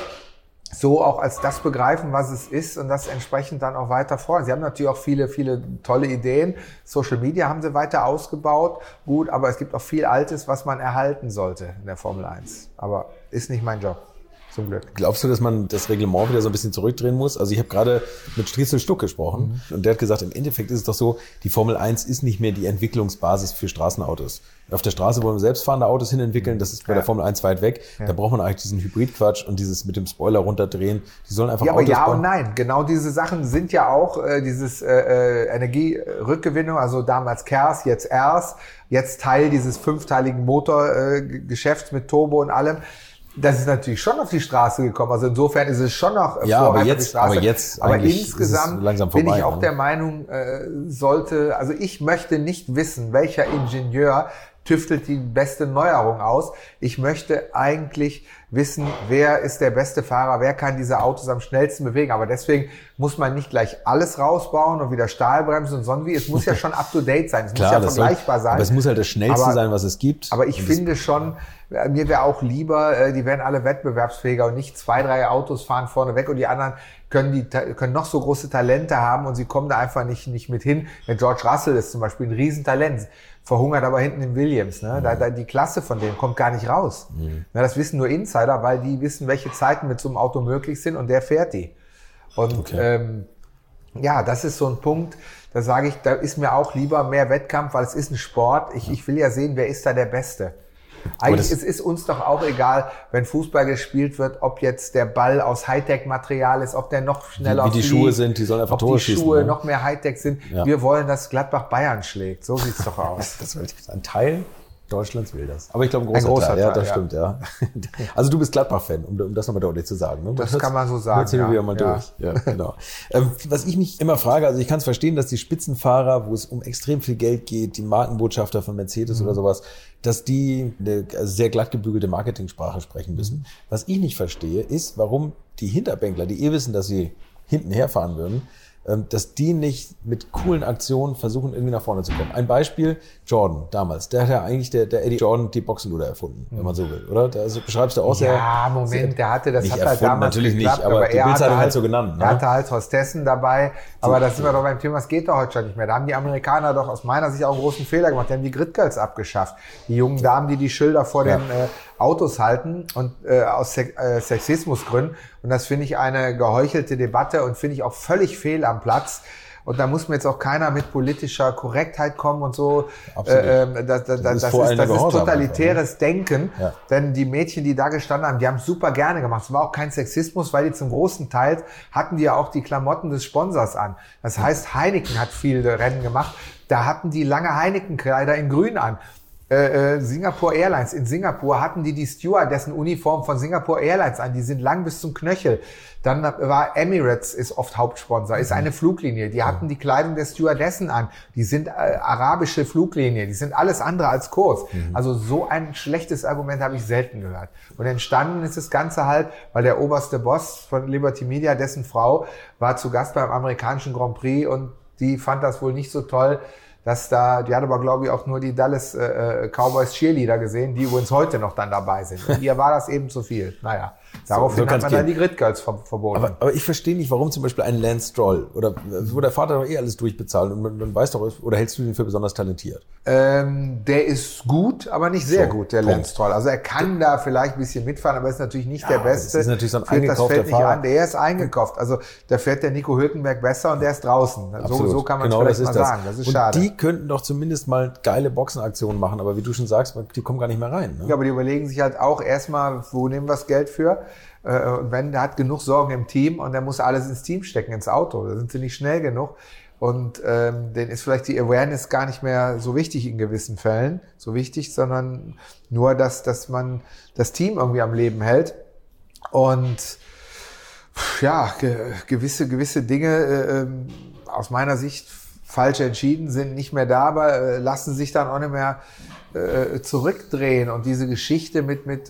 so auch als das begreifen, was es ist und das entsprechend dann auch weiter fordern. Sie haben natürlich auch viele, viele tolle Ideen. Social Media haben sie weiter ausgebaut. Gut, aber es gibt auch viel Altes, was man erhalten sollte in der Formel 1. Aber ist nicht mein Job. Zum Glück. Glaubst du, dass man das Reglement wieder so ein bisschen zurückdrehen muss? Also ich habe gerade mit Striezel Stuck gesprochen und der hat gesagt, im Endeffekt ist es doch so, die Formel 1 ist nicht mehr die Entwicklungsbasis für Straßenautos. Auf der Straße wollen wir selbstfahrende Autos hinentwickeln, das ist bei der Formel 1 weit weg. Ja. Da braucht man eigentlich diesen Hybridquatsch und dieses mit dem Spoiler runterdrehen. Die sollen einfach Autos bauen. Ja und nein. Genau diese Sachen sind ja auch dieses Energierückgewinnung, also damals KERS, jetzt ERS, jetzt Teil dieses 5-teiligen Motorgeschäfts mit Turbo und allem. Das ist natürlich schon auf die Straße gekommen. Also insofern ist es schon noch aber jetzt insgesamt bin ich auch der Meinung, also ich möchte nicht wissen, welcher Ingenieur tüftelt die beste Neuerung aus. Ich möchte eigentlich wissen, wer ist der beste Fahrer, wer kann diese Autos am schnellsten bewegen. Aber deswegen muss man nicht gleich alles rausbauen und wieder Stahlbremsen und sonst wie. Es muss ja schon up-to-date sein. Es muss ja vergleichbar sein. Aber es muss halt das Schnellste sein, was es gibt. Aber ich finde schon, mir wäre auch lieber, die wären alle wettbewerbsfähiger und nicht 2, 3 Autos fahren vorne weg und die anderen können noch so große Talente haben und sie kommen da einfach nicht mit hin. Der George Russell ist zum Beispiel ein Riesentalent, verhungert aber hinten im Williams. Ne? Da die Klasse von denen kommt gar nicht raus. Ja, das wissen nur Insider, weil die wissen, welche Zeiten mit so einem Auto möglich sind und der fährt die. Und ja, das ist so ein Punkt, da sage ich, da ist mir auch lieber mehr Wettkampf, weil es ist ein Sport. Ich will ja sehen, wer ist da der Beste. Eigentlich es ist uns doch auch egal, wenn Fußball gespielt wird, ob jetzt der Ball aus Hightech-Material ist, ob der noch schneller wie die Schuhe sind, die sollen einfach Tore schießen. Ob die Schuhe noch mehr Hightech sind. Ja. Wir wollen, dass Gladbach Bayern schlägt. So sieht's doch aus. Das ist ein Teil Deutschlands will das. Aber ich glaube, ein großer Teil. Ja, das stimmt, ja. Also du bist Gladbach-Fan, um das nochmal deutlich zu sagen. Ne? Das kann man so sagen. Jetzt wieder mal durch. Ja, genau. Was ich mich immer frage, also ich kann es verstehen, dass die Spitzenfahrer, wo es um extrem viel Geld geht, die Markenbotschafter von Mercedes oder sowas, dass die eine sehr glatt gebügelte Marketingsprache sprechen müssen. Was ich nicht verstehe, ist, warum die Hinterbänkler, die wissen, dass sie hinten herfahren würden, dass die nicht mit coolen Aktionen versuchen, irgendwie nach vorne zu kommen. Ein Beispiel, Jordan damals. Der hat ja eigentlich, der Eddie Jordan, die Boxenluder erfunden, wenn man so will, oder? Also beschreibst du auch sehr... Ja, Moment, der hatte, das nicht hat halt damals natürlich geklappt, nicht, aber die Bildzeitung halt so genannt. Ne? Er hatte halt Hostessen dabei, aber da sind wir doch beim Thema, es geht doch heute schon nicht mehr. Da haben die Amerikaner doch aus meiner Sicht auch einen großen Fehler gemacht. Die haben die Grid Girls abgeschafft. Die jungen Damen, die Schilder vor den Autos halten und aus Sexismusgründen. Und das finde ich eine geheuchelte Debatte und finde ich auch völlig fehl am Platz. Und da muss mir jetzt auch keiner mit politischer Korrektheit kommen und so. Das ist totalitäres Denken. Ja. Denn die Mädchen, die da gestanden haben, die haben es super gerne gemacht. Es war auch kein Sexismus, weil die zum großen Teil hatten die ja auch die Klamotten des Sponsors an. Das heißt, Heineken hat viele Rennen gemacht. Da hatten die lange Heineken-Kleider in Grün an. Singapore Airlines. In Singapur hatten die Stewardessen Uniform von Singapore Airlines an. Die sind lang bis zum Knöchel. Dann war Emirates ist oft Hauptsponsor, ist eine Fluglinie. Die hatten die Kleidung der Stewardessen an. Die sind arabische Fluglinie. Die sind alles andere als Kurs. Also so ein schlechtes Argument habe ich selten gehört. Und entstanden ist das Ganze halt, weil der oberste Boss von Liberty Media, dessen Frau, war zu Gast beim amerikanischen Grand Prix und die fand das wohl nicht so toll, dass die hat aber, glaube ich, auch nur die Dallas Cowboys Cheerleader gesehen, die übrigens heute noch dann dabei sind. Und ihr war das eben zu viel. Naja, daraufhin hat man dann die Grid Girls verboten. Aber ich verstehe nicht, warum zum Beispiel ein Lance Stroll, oder wo der Vater doch alles durchbezahlt und man weiß doch, oder hältst du ihn für besonders talentiert? Der ist gut, aber nicht sehr gut, der Lance Stroll. Also er kann da vielleicht ein bisschen mitfahren, aber ist natürlich nicht der Beste. Das ist natürlich so ein eingekaufter Fahrer. Der ist eingekauft. Also da fährt der Nico Hülkenberg besser und der ist draußen. So kann man es vielleicht mal sagen. Das ist schade. Die könnten doch zumindest mal geile Boxenaktionen machen, aber wie du schon sagst, die kommen gar nicht mehr rein. Ne? Ja, aber die überlegen sich halt auch erstmal, wo nehmen wir das Geld für? Und wenn, der hat genug Sorgen im Team und der muss alles ins Team stecken, ins Auto. Da sind sie nicht schnell genug. Und denen ist vielleicht die Awareness gar nicht mehr so wichtig in gewissen Fällen, so wichtig, sondern nur, dass man das Team irgendwie am Leben hält. Und ja, gewisse Dinge aus meiner Sicht falsch entschieden sind, nicht mehr da, aber lassen sich dann auch nicht mehr zurückdrehen. Und diese Geschichte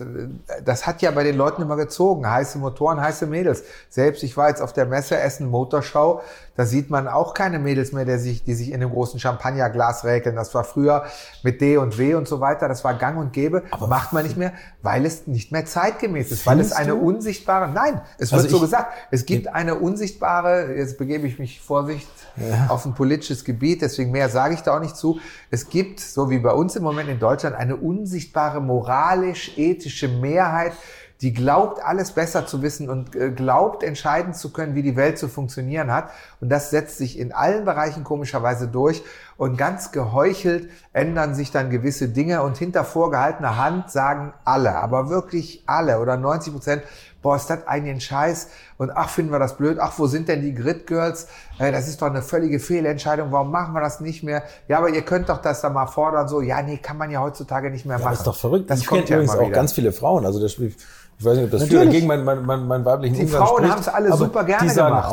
das hat ja bei den Leuten immer gezogen. Heiße Motoren, heiße Mädels. Selbst ich war jetzt auf der Messe Essen Motorschau, da sieht man auch keine Mädels mehr, die sich in einem großen Champagnerglas räkeln. Das war früher mit D und W und so weiter. Das war gang und gäbe. Aber macht man nicht mehr, weil es nicht mehr zeitgemäß ist. Weil es eine unsichtbare, nein, es wird so gesagt, es gibt eine unsichtbare, jetzt begebe ich mich Vorsicht auf ein politisches Gebiet, deswegen mehr sage ich da auch nicht zu. Es gibt, so wie bei uns im Moment in Deutschland, eine unsichtbare moralisch-ethische Mehrheit, die glaubt, alles besser zu wissen und glaubt, entscheiden zu können, wie die Welt zu funktionieren hat. Und das setzt sich in allen Bereichen komischerweise durch. Und ganz geheuchelt ändern sich dann gewisse Dinge. Und hinter vorgehaltener Hand sagen alle, aber wirklich alle oder 90%, boah, ist das eigentlich ein Scheiß? Und ach, finden wir das blöd? Ach, wo sind denn die Grid Girls? Das ist doch eine völlige Fehlentscheidung. Warum machen wir das nicht mehr? Ja, aber ihr könnt doch das da mal fordern. So, ja, nee, kann man ja heutzutage nicht mehr machen. Das ist doch verrückt. Das kommt ja übrigens auch ganz viele Frauen. Also ich weiß nicht, ob das für gegen mein weiblichen Die Frauen haben es alle super gerne gemacht. Die sagen auch,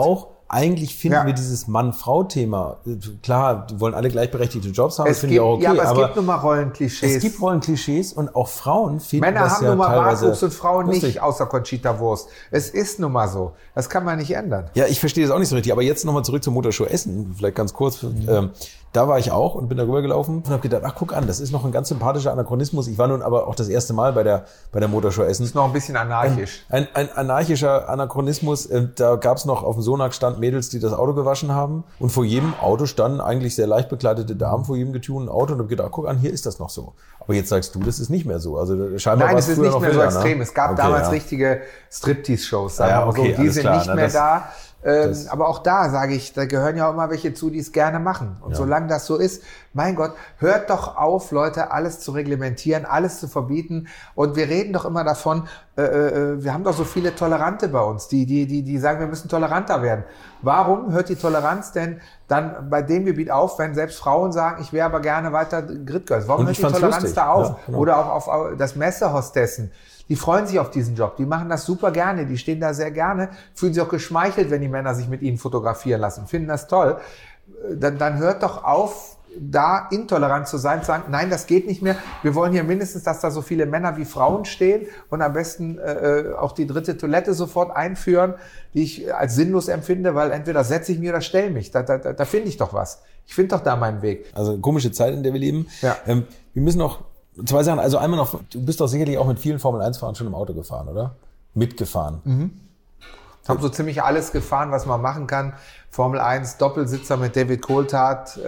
eigentlich finden wir dieses Mann-Frau-Thema, klar, die wollen alle gleichberechtigte Jobs haben, das finde ich auch okay. Ja, aber es gibt nun mal Rollenklischees. Es gibt Rollenklischees und auch Frauen finden Männer das haben ja nun mal teilweise Bartwuchs und Frauen lustig. nicht, außer Conchita Wurst. Es ist nun mal so. Das kann man nicht ändern. Ja, ich verstehe das auch nicht so richtig. Aber jetzt nochmal zurück zur Motorshow Essen, vielleicht ganz kurz. Da war ich auch und bin da rübergelaufen und habe gedacht, ach guck an, das ist noch ein ganz sympathischer Anachronismus. Ich war nun aber auch das erste Mal bei der Motorshow Essen. Das ist noch ein bisschen anarchisch. Ein anarchischer Anachronismus. Da gab es noch auf dem Sonax-Stand Mädels, die das Auto gewaschen haben. Und vor jedem Auto standen eigentlich sehr leicht bekleidete Damen vor jedem getunten Auto. Und habe gedacht, guck an, hier ist das noch so. Aber jetzt sagst du, das ist nicht mehr so. Also scheinbar Nein, es ist nicht mehr so extrem. Ne? Es gab damals richtige Striptease-Shows. Die sind nicht mehr da. Aber auch da sage ich, da gehören ja auch immer welche zu, die es gerne machen. Und solange das so ist, mein Gott, hört doch auf, Leute, alles zu reglementieren, alles zu verbieten. Und wir reden doch immer davon, wir haben doch so viele Tolerante bei uns, die sagen, wir müssen toleranter werden. Warum hört die Toleranz denn dann bei dem Gebiet auf, wenn selbst Frauen sagen, ich wäre aber gerne weiter Grid-Girls? Warum hört die Toleranz da auf? Ja, genau. Oder auch auf das Messehostessen. Die freuen sich auf diesen Job, die machen das super gerne, die stehen da sehr gerne, fühlen sich auch geschmeichelt, wenn die Männer sich mit ihnen fotografieren lassen, finden das toll. Dann hört doch auf, da intolerant zu sein, zu sagen, nein, das geht nicht mehr. Wir wollen hier mindestens, dass da so viele Männer wie Frauen stehen und am besten auch die dritte Toilette sofort einführen, die ich als sinnlos empfinde, weil entweder setze ich mich oder stelle mich. Da finde ich doch was. Ich finde doch da meinen Weg. Also eine komische Zeit, in der wir leben. Ja. Wir müssen noch zwei Sachen. Also einmal noch, du bist doch sicherlich auch mit vielen Formel-1-Fahrern schon im Auto gefahren, oder? Mitgefahren. Mhm. Ich habe so ziemlich alles gefahren, was man machen kann. Formel 1, Doppelsitzer mit David Coulthard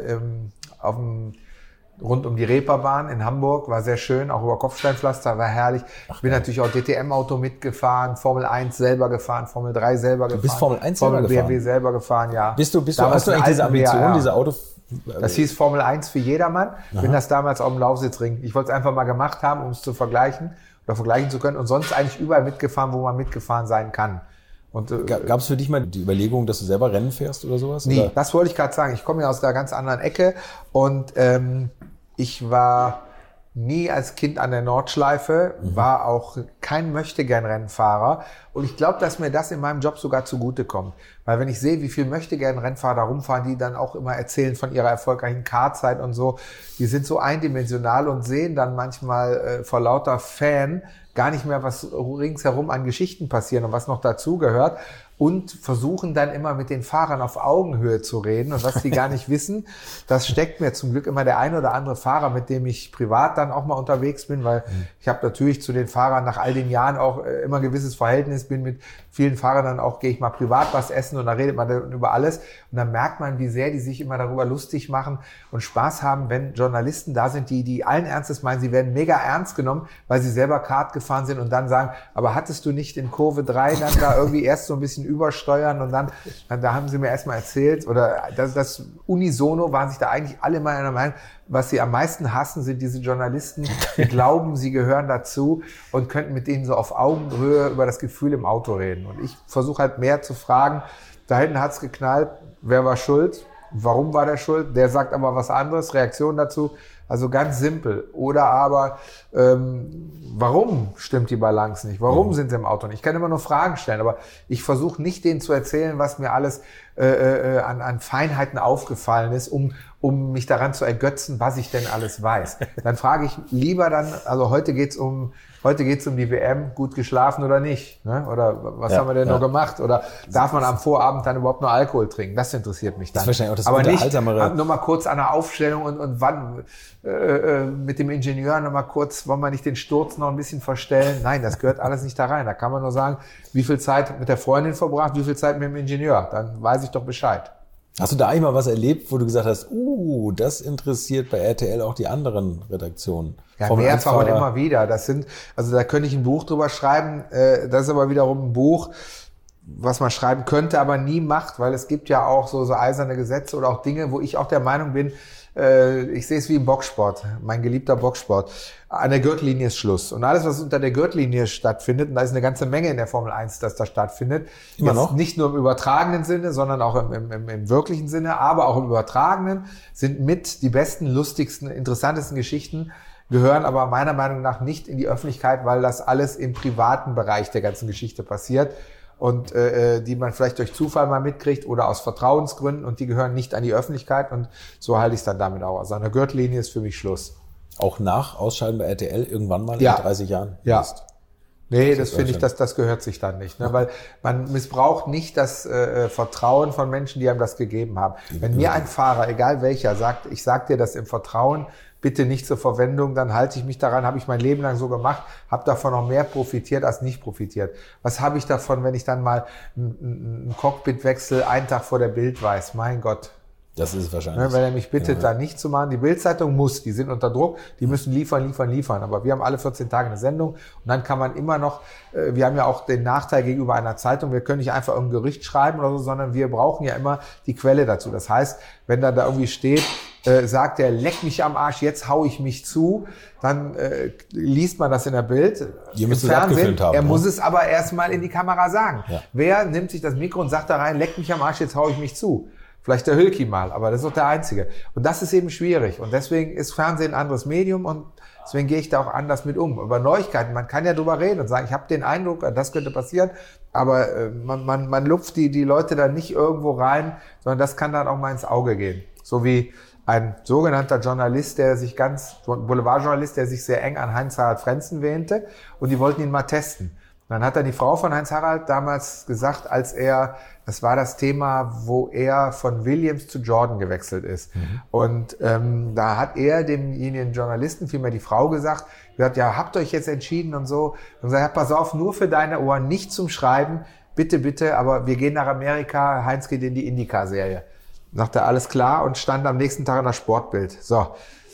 rund um die Reeperbahn in Hamburg. War sehr schön, auch über Kopfsteinpflaster, war herrlich. Ich bin natürlich auch DTM-Auto mitgefahren, Formel 1 selber gefahren, Formel 3 selber gefahren. Du bist Formel 1 selber gefahren? BMW selber gefahren, ja. Hast du eigentlich diese Ambition, diese Auto... Das hieß Formel 1 für jedermann. Ich bin das damals auf dem Laufsitzring. Ich wollte es einfach mal gemacht haben, um es zu vergleichen oder vergleichen zu können und sonst eigentlich überall mitgefahren, wo man mitgefahren sein kann. Gab es für dich mal die Überlegung, dass du selber Rennen fährst oder sowas? Nee, oder? Das wollte ich gerade sagen. Ich komme ja aus der ganz anderen Ecke und ich war nie als Kind an der Nordschleife, war auch kein Möchtegern-Rennfahrer. Und ich glaube, dass mir das in meinem Job sogar zugutekommt. Weil wenn ich sehe, wie viele Möchtegern-Rennfahrer da rumfahren, die dann auch immer erzählen von ihrer erfolgreichen Karzeit und so, die sind so eindimensional und sehen dann manchmal vor lauter Fan gar nicht mehr, was ringsherum an Geschichten passieren und was noch dazugehört. Und versuchen dann immer mit den Fahrern auf Augenhöhe zu reden. Und was die gar nicht wissen, das steckt mir zum Glück immer der ein oder andere Fahrer, mit dem ich privat dann auch mal unterwegs bin, weil ich habe natürlich zu den Fahrern nach all den Jahren auch immer ein gewisses Verhältnis, bin mit vielen Fahrern dann auch, gehe ich mal privat was essen und da redet man dann über alles. Und dann merkt man, wie sehr die sich immer darüber lustig machen und Spaß haben, wenn Journalisten da sind, die allen Ernstes meinen, sie werden mega ernst genommen, weil sie selber Kart gefahren sind und dann sagen, aber hattest du nicht in Kurve 3 dann da irgendwie erst so ein bisschen übersteuern und dann da haben sie mir erstmal erzählt oder das unisono waren sich da eigentlich alle mal einer Meinung, was sie am meisten hassen, sind diese Journalisten, die glauben, sie gehören dazu und könnten mit denen so auf Augenhöhe über das Gefühl im Auto reden. Und ich versuche halt mehr zu fragen, da hinten hat's geknallt, wer war schuld, warum war der schuld, der sagt aber was anderes, Reaktion dazu. Also ganz simpel. Oder aber, warum stimmt die Balance nicht? Warum sind sie im Auto nicht? Ich kann immer nur Fragen stellen, aber ich versuche nicht denen zu erzählen, was mir alles an Feinheiten aufgefallen ist, um mich daran zu ergötzen, was ich denn alles weiß. Dann frage ich lieber dann, also heute geht's um die WM, gut geschlafen oder nicht? Ne? Oder was haben wir denn noch gemacht? Oder darf man am Vorabend dann überhaupt noch Alkohol trinken? Das interessiert mich dann. Das ist wahrscheinlich auch das aber nicht nur mal kurz an der Aufstellung und wann mit dem Ingenieur noch mal kurz, wollen wir nicht den Sturz noch ein bisschen verstellen? Nein, das gehört alles nicht da rein. Da kann man nur sagen, wie viel Zeit mit der Freundin verbracht, wie viel Zeit mit dem Ingenieur. Dann weiß ich doch Bescheid. Hast du da eigentlich mal was erlebt, wo du gesagt hast, das interessiert bei RTL auch die anderen Redaktionen? Ja, mehrfach und immer wieder. Da könnte ich ein Buch drüber schreiben. Das ist aber wiederum ein Buch, was man schreiben könnte, aber nie macht, weil es gibt ja auch so eiserne Gesetze oder auch Dinge, wo ich auch der Meinung bin, ich sehe es wie im Boxsport, mein geliebter Boxsport. An der Gürtellinie ist Schluss. Und alles, was unter der Gürtellinie stattfindet, und da ist eine ganze Menge in der Formel 1, dass da stattfindet, immer noch? Nicht nur im übertragenen Sinne, sondern auch im wirklichen Sinne, aber auch im übertragenen, sind mit die besten, lustigsten, interessantesten Geschichten, gehören aber meiner Meinung nach nicht in die Öffentlichkeit, weil das alles im privaten Bereich der ganzen Geschichte passiert. und die man vielleicht durch Zufall mal mitkriegt oder aus Vertrauensgründen und die gehören nicht an die Öffentlichkeit und so halte ich es dann damit auch. Also an der Gürtellinie ist für mich Schluss. Auch nach Ausscheiden bei RTL irgendwann mal in 30 Jahren? Ja. Nee, das finde ich, das gehört sich dann nicht. Ne? Weil man missbraucht nicht das Vertrauen von Menschen, die einem das gegeben haben. Wenn mir ein Fahrer, egal welcher, sagt, ich sag dir das im Vertrauen, bitte nicht zur Verwendung, dann halte ich mich daran, habe ich mein Leben lang so gemacht, habe davon noch mehr profitiert als nicht profitiert. Was habe ich davon, wenn ich dann mal einen Cockpitwechsel einen Tag vor der Bild weiß? Mein Gott. Das ist wahrscheinlich. Wenn er mich bittet, da nicht zu machen. Die Bild-Zeitung muss, die sind unter Druck, die müssen liefern. Aber wir haben alle 14 Tage eine Sendung und dann kann man immer noch, wir haben ja auch den Nachteil gegenüber einer Zeitung, wir können nicht einfach irgendein Gericht schreiben oder so, sondern wir brauchen ja immer die Quelle dazu. Das heißt, wenn da irgendwie steht, sagt er, leck mich am Arsch, jetzt hau ich mich zu, dann liest man das in der Bild. Ihr müsst es abgefilmt haben. Er muss es aber erstmal in die Kamera sagen. Ja. Wer nimmt sich das Mikro und sagt da rein, leck mich am Arsch, jetzt hau ich mich zu? Vielleicht der Hülki mal, aber das ist doch der Einzige. Und das ist eben schwierig. Und deswegen ist Fernsehen ein anderes Medium und deswegen gehe ich da auch anders mit um. Über Neuigkeiten, man kann ja drüber reden und sagen, ich habe den Eindruck, das könnte passieren, aber man lupft die Leute dann nicht irgendwo rein, sondern das kann dann auch mal ins Auge gehen. So wie ein sogenannter Journalist, Boulevardjournalist, der sich sehr eng an Heinz-Harald Frenzen wähnte und die wollten ihn mal testen. Und dann hat dann die Frau von Heinz-Harald damals gesagt, das war das Thema, wo er von Williams zu Jordan gewechselt ist. Und da hat er demjenigen Journalisten, vielmehr die Frau gesagt, ja, habt euch jetzt entschieden und so. Und sagt, ja, pass auf, nur für deine Ohren, nicht zum Schreiben, bitte, aber wir gehen nach Amerika, Heinz geht in die IndyCar-Serie. Sagte alles klar und stand am nächsten Tag in der Sportbild. So,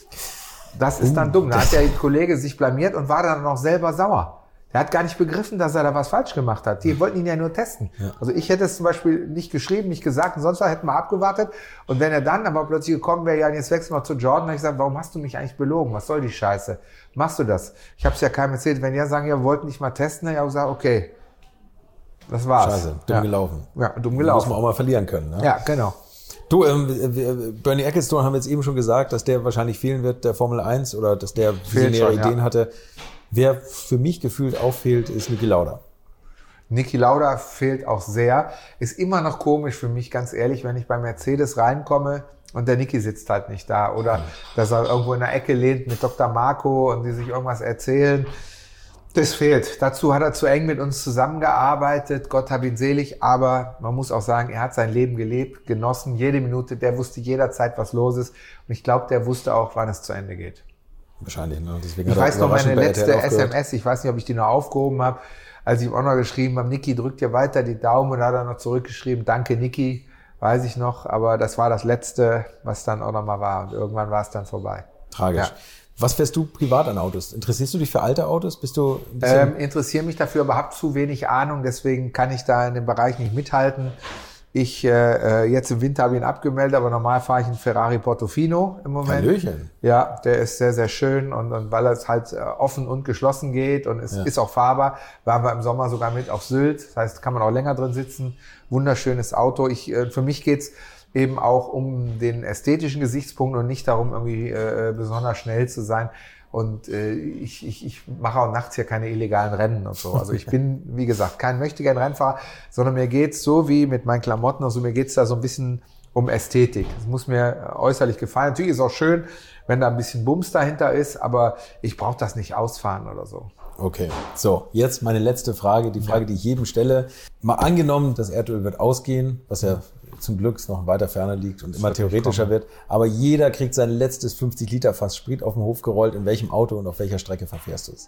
das ist dann dumm. Da hat der Kollege sich blamiert und war dann noch selber sauer. Er hat gar nicht begriffen, dass er da was falsch gemacht hat. Die wollten ihn ja nur testen. Ja. Also ich hätte es zum Beispiel nicht geschrieben, nicht gesagt und sonst was, hätten wir abgewartet. Und wenn er dann aber plötzlich gekommen wäre, ja, jetzt wechseln wir zu Jordan, habe ich gesagt, warum hast du mich eigentlich belogen? Was soll die Scheiße? Machst du das? Ich habe es ja keinem erzählt. Wenn die sagen, ja, wir wollten nicht mal testen, dann habe ich gesagt, okay, das war's. Scheiße, dumm gelaufen. Ja, dumm gelaufen. Muss man auch mal verlieren können. Ne? Ja, genau. Du, Bernie Ecclestone haben wir jetzt eben schon gesagt, dass der wahrscheinlich fehlen wird, der Formel 1, oder dass der visionäre Ideen hatte. Wer für mich gefühlt auffehlt, ist Niki Lauda. Niki Lauda fehlt auch sehr. Ist immer noch komisch für mich, ganz ehrlich, wenn ich bei Mercedes reinkomme und der Niki sitzt halt nicht da. Oder dass er irgendwo in der Ecke lehnt mit Dr. Marco und die sich irgendwas erzählen. Das fehlt. Dazu hat er zu eng mit uns zusammengearbeitet. Gott hab ihn selig. Aber man muss auch sagen, er hat sein Leben gelebt, genossen, jede Minute. Der wusste jederzeit, was los ist. Und ich glaube, der wusste auch, wann es zu Ende geht. Wahrscheinlich, ne? Deswegen ich weiß noch meine letzte SMS, ich weiß nicht, ob ich die noch aufgehoben habe, als ich ihm auch noch geschrieben habe, Niki, drückt dir weiter die Daumen, und da hat er noch zurückgeschrieben, danke Niki, weiß ich noch, aber das war das Letzte, was dann auch noch mal war und irgendwann war es dann vorbei. Tragisch. Ja. Was fährst du privat an Autos? Interessierst du dich für alte Autos? Bist du ein bisschen interessiere mich dafür, aber habe zu wenig Ahnung, deswegen kann ich da in dem Bereich nicht mithalten. Ich jetzt im Winter habe ich ihn abgemeldet, aber normal fahre ich einen Ferrari Portofino im Moment. Hallöchen. Ja, der ist sehr, sehr schön und weil es halt offen und geschlossen geht und es ist auch fahrbar, waren wir im Sommer sogar mit auf Sylt. Das heißt, kann man auch länger drin sitzen. Wunderschönes Auto. Für mich geht's eben auch um den ästhetischen Gesichtspunkt und nicht darum, irgendwie besonders schnell zu sein. Und ich mache auch nachts hier keine illegalen Rennen und so. Also ich bin, wie gesagt, kein Möchtegern-Rennfahrer, sondern mir geht's so wie mit meinen Klamotten und so, mir geht's da so ein bisschen um Ästhetik. Das muss mir äußerlich gefallen. Natürlich ist es auch schön, wenn da ein bisschen Bums dahinter ist, aber ich brauche das nicht ausfahren oder so. Okay, so, jetzt meine letzte Frage, die Frage, die ich jedem stelle. Mal angenommen, das Erdöl wird ausgehen, was ja zum Glück noch weiter Ferne liegt und immer theoretischer wird. Aber jeder kriegt sein letztes 50-Liter-Fass Sprit auf den Hof gerollt. In welchem Auto und auf welcher Strecke verfährst du es?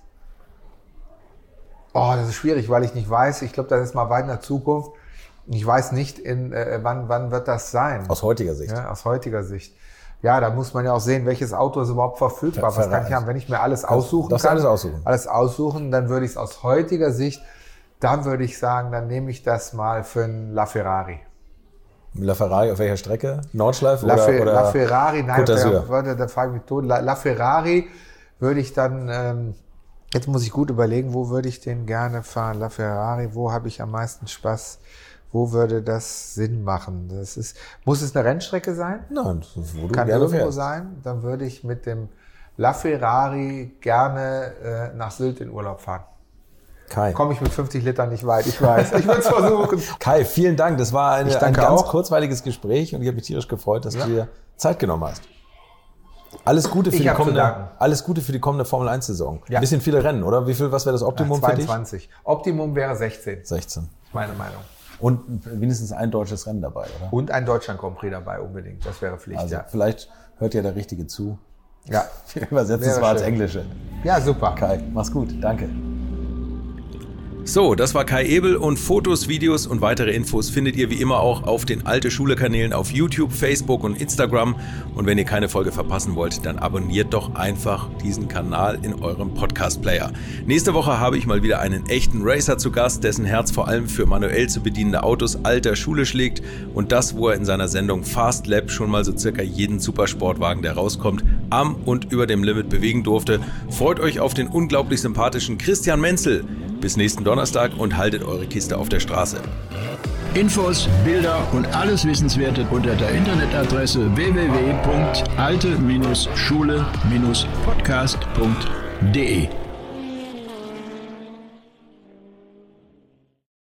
Oh, das ist schwierig, weil ich nicht weiß. Ich glaube, das ist mal weit in der Zukunft. Ich weiß nicht, wann wird das sein. Aus heutiger Sicht. Ja, aus heutiger Sicht. Ja, da muss man ja auch sehen, welches Auto ist überhaupt verfügbar. Was kann ich haben, wenn ich mir alles aussuchen kann? Alles aussuchen, dann würde ich es aus heutiger Sicht, dann würde ich sagen, dann nehme ich das mal für einen LaFerrari. LaFerrari auf welcher Strecke? Nordschleife oder LaFerrari, nein, da frage ich mich tot. LaFerrari würde ich dann, jetzt muss ich gut überlegen, wo würde ich den gerne fahren? LaFerrari, wo habe ich am meisten Spaß? Wo würde das Sinn machen? Muss es eine Rennstrecke sein? Nein, wo du kann gerne irgendwo fährst. sein. Dann würde ich mit dem LaFerrari gerne nach Sylt in Urlaub fahren. Kai. Komme ich mit 50 Litern nicht weit, ich weiß. Ich würde es versuchen. Kai, vielen Dank. Das war ein ganz kurzweiliges Gespräch und ich habe mich tierisch gefreut, dass du dir Zeit genommen hast. Alles Gute für die kommende Formel-1-Saison. Ja. Ein bisschen viele Rennen, oder? Was wäre das Optimum 22. Für dich? Optimum wäre 16. 16. Meine Meinung. Und mindestens ein deutsches Rennen dabei, oder? Und ein Deutschland-Grand Prix dabei, unbedingt. Das wäre Pflicht, also vielleicht hört ja der Richtige zu. Ja. Wir übersetzen es mal als Englische. Ja, super. Kai, mach's gut. Danke. So, das war Kai Ebel und Fotos, Videos und weitere Infos findet ihr wie immer auch auf den Alte-Schule-Kanälen auf YouTube, Facebook und Instagram. Und wenn ihr keine Folge verpassen wollt, dann abonniert doch einfach diesen Kanal in eurem Podcast-Player. Nächste Woche habe ich mal wieder einen echten Racer zu Gast, dessen Herz vor allem für manuell zu bedienende Autos alter Schule schlägt und das, wo er in seiner Sendung Fast Lap schon mal so circa jeden Supersportwagen, der rauskommt, am und über dem Limit bewegen durfte. Freut euch auf den unglaublich sympathischen Christian Menzel. Bis nächsten Donnerstag und haltet eure Kiste auf der Straße. Infos, Bilder und alles Wissenswerte unter der Internetadresse www.alte-schule-podcast.de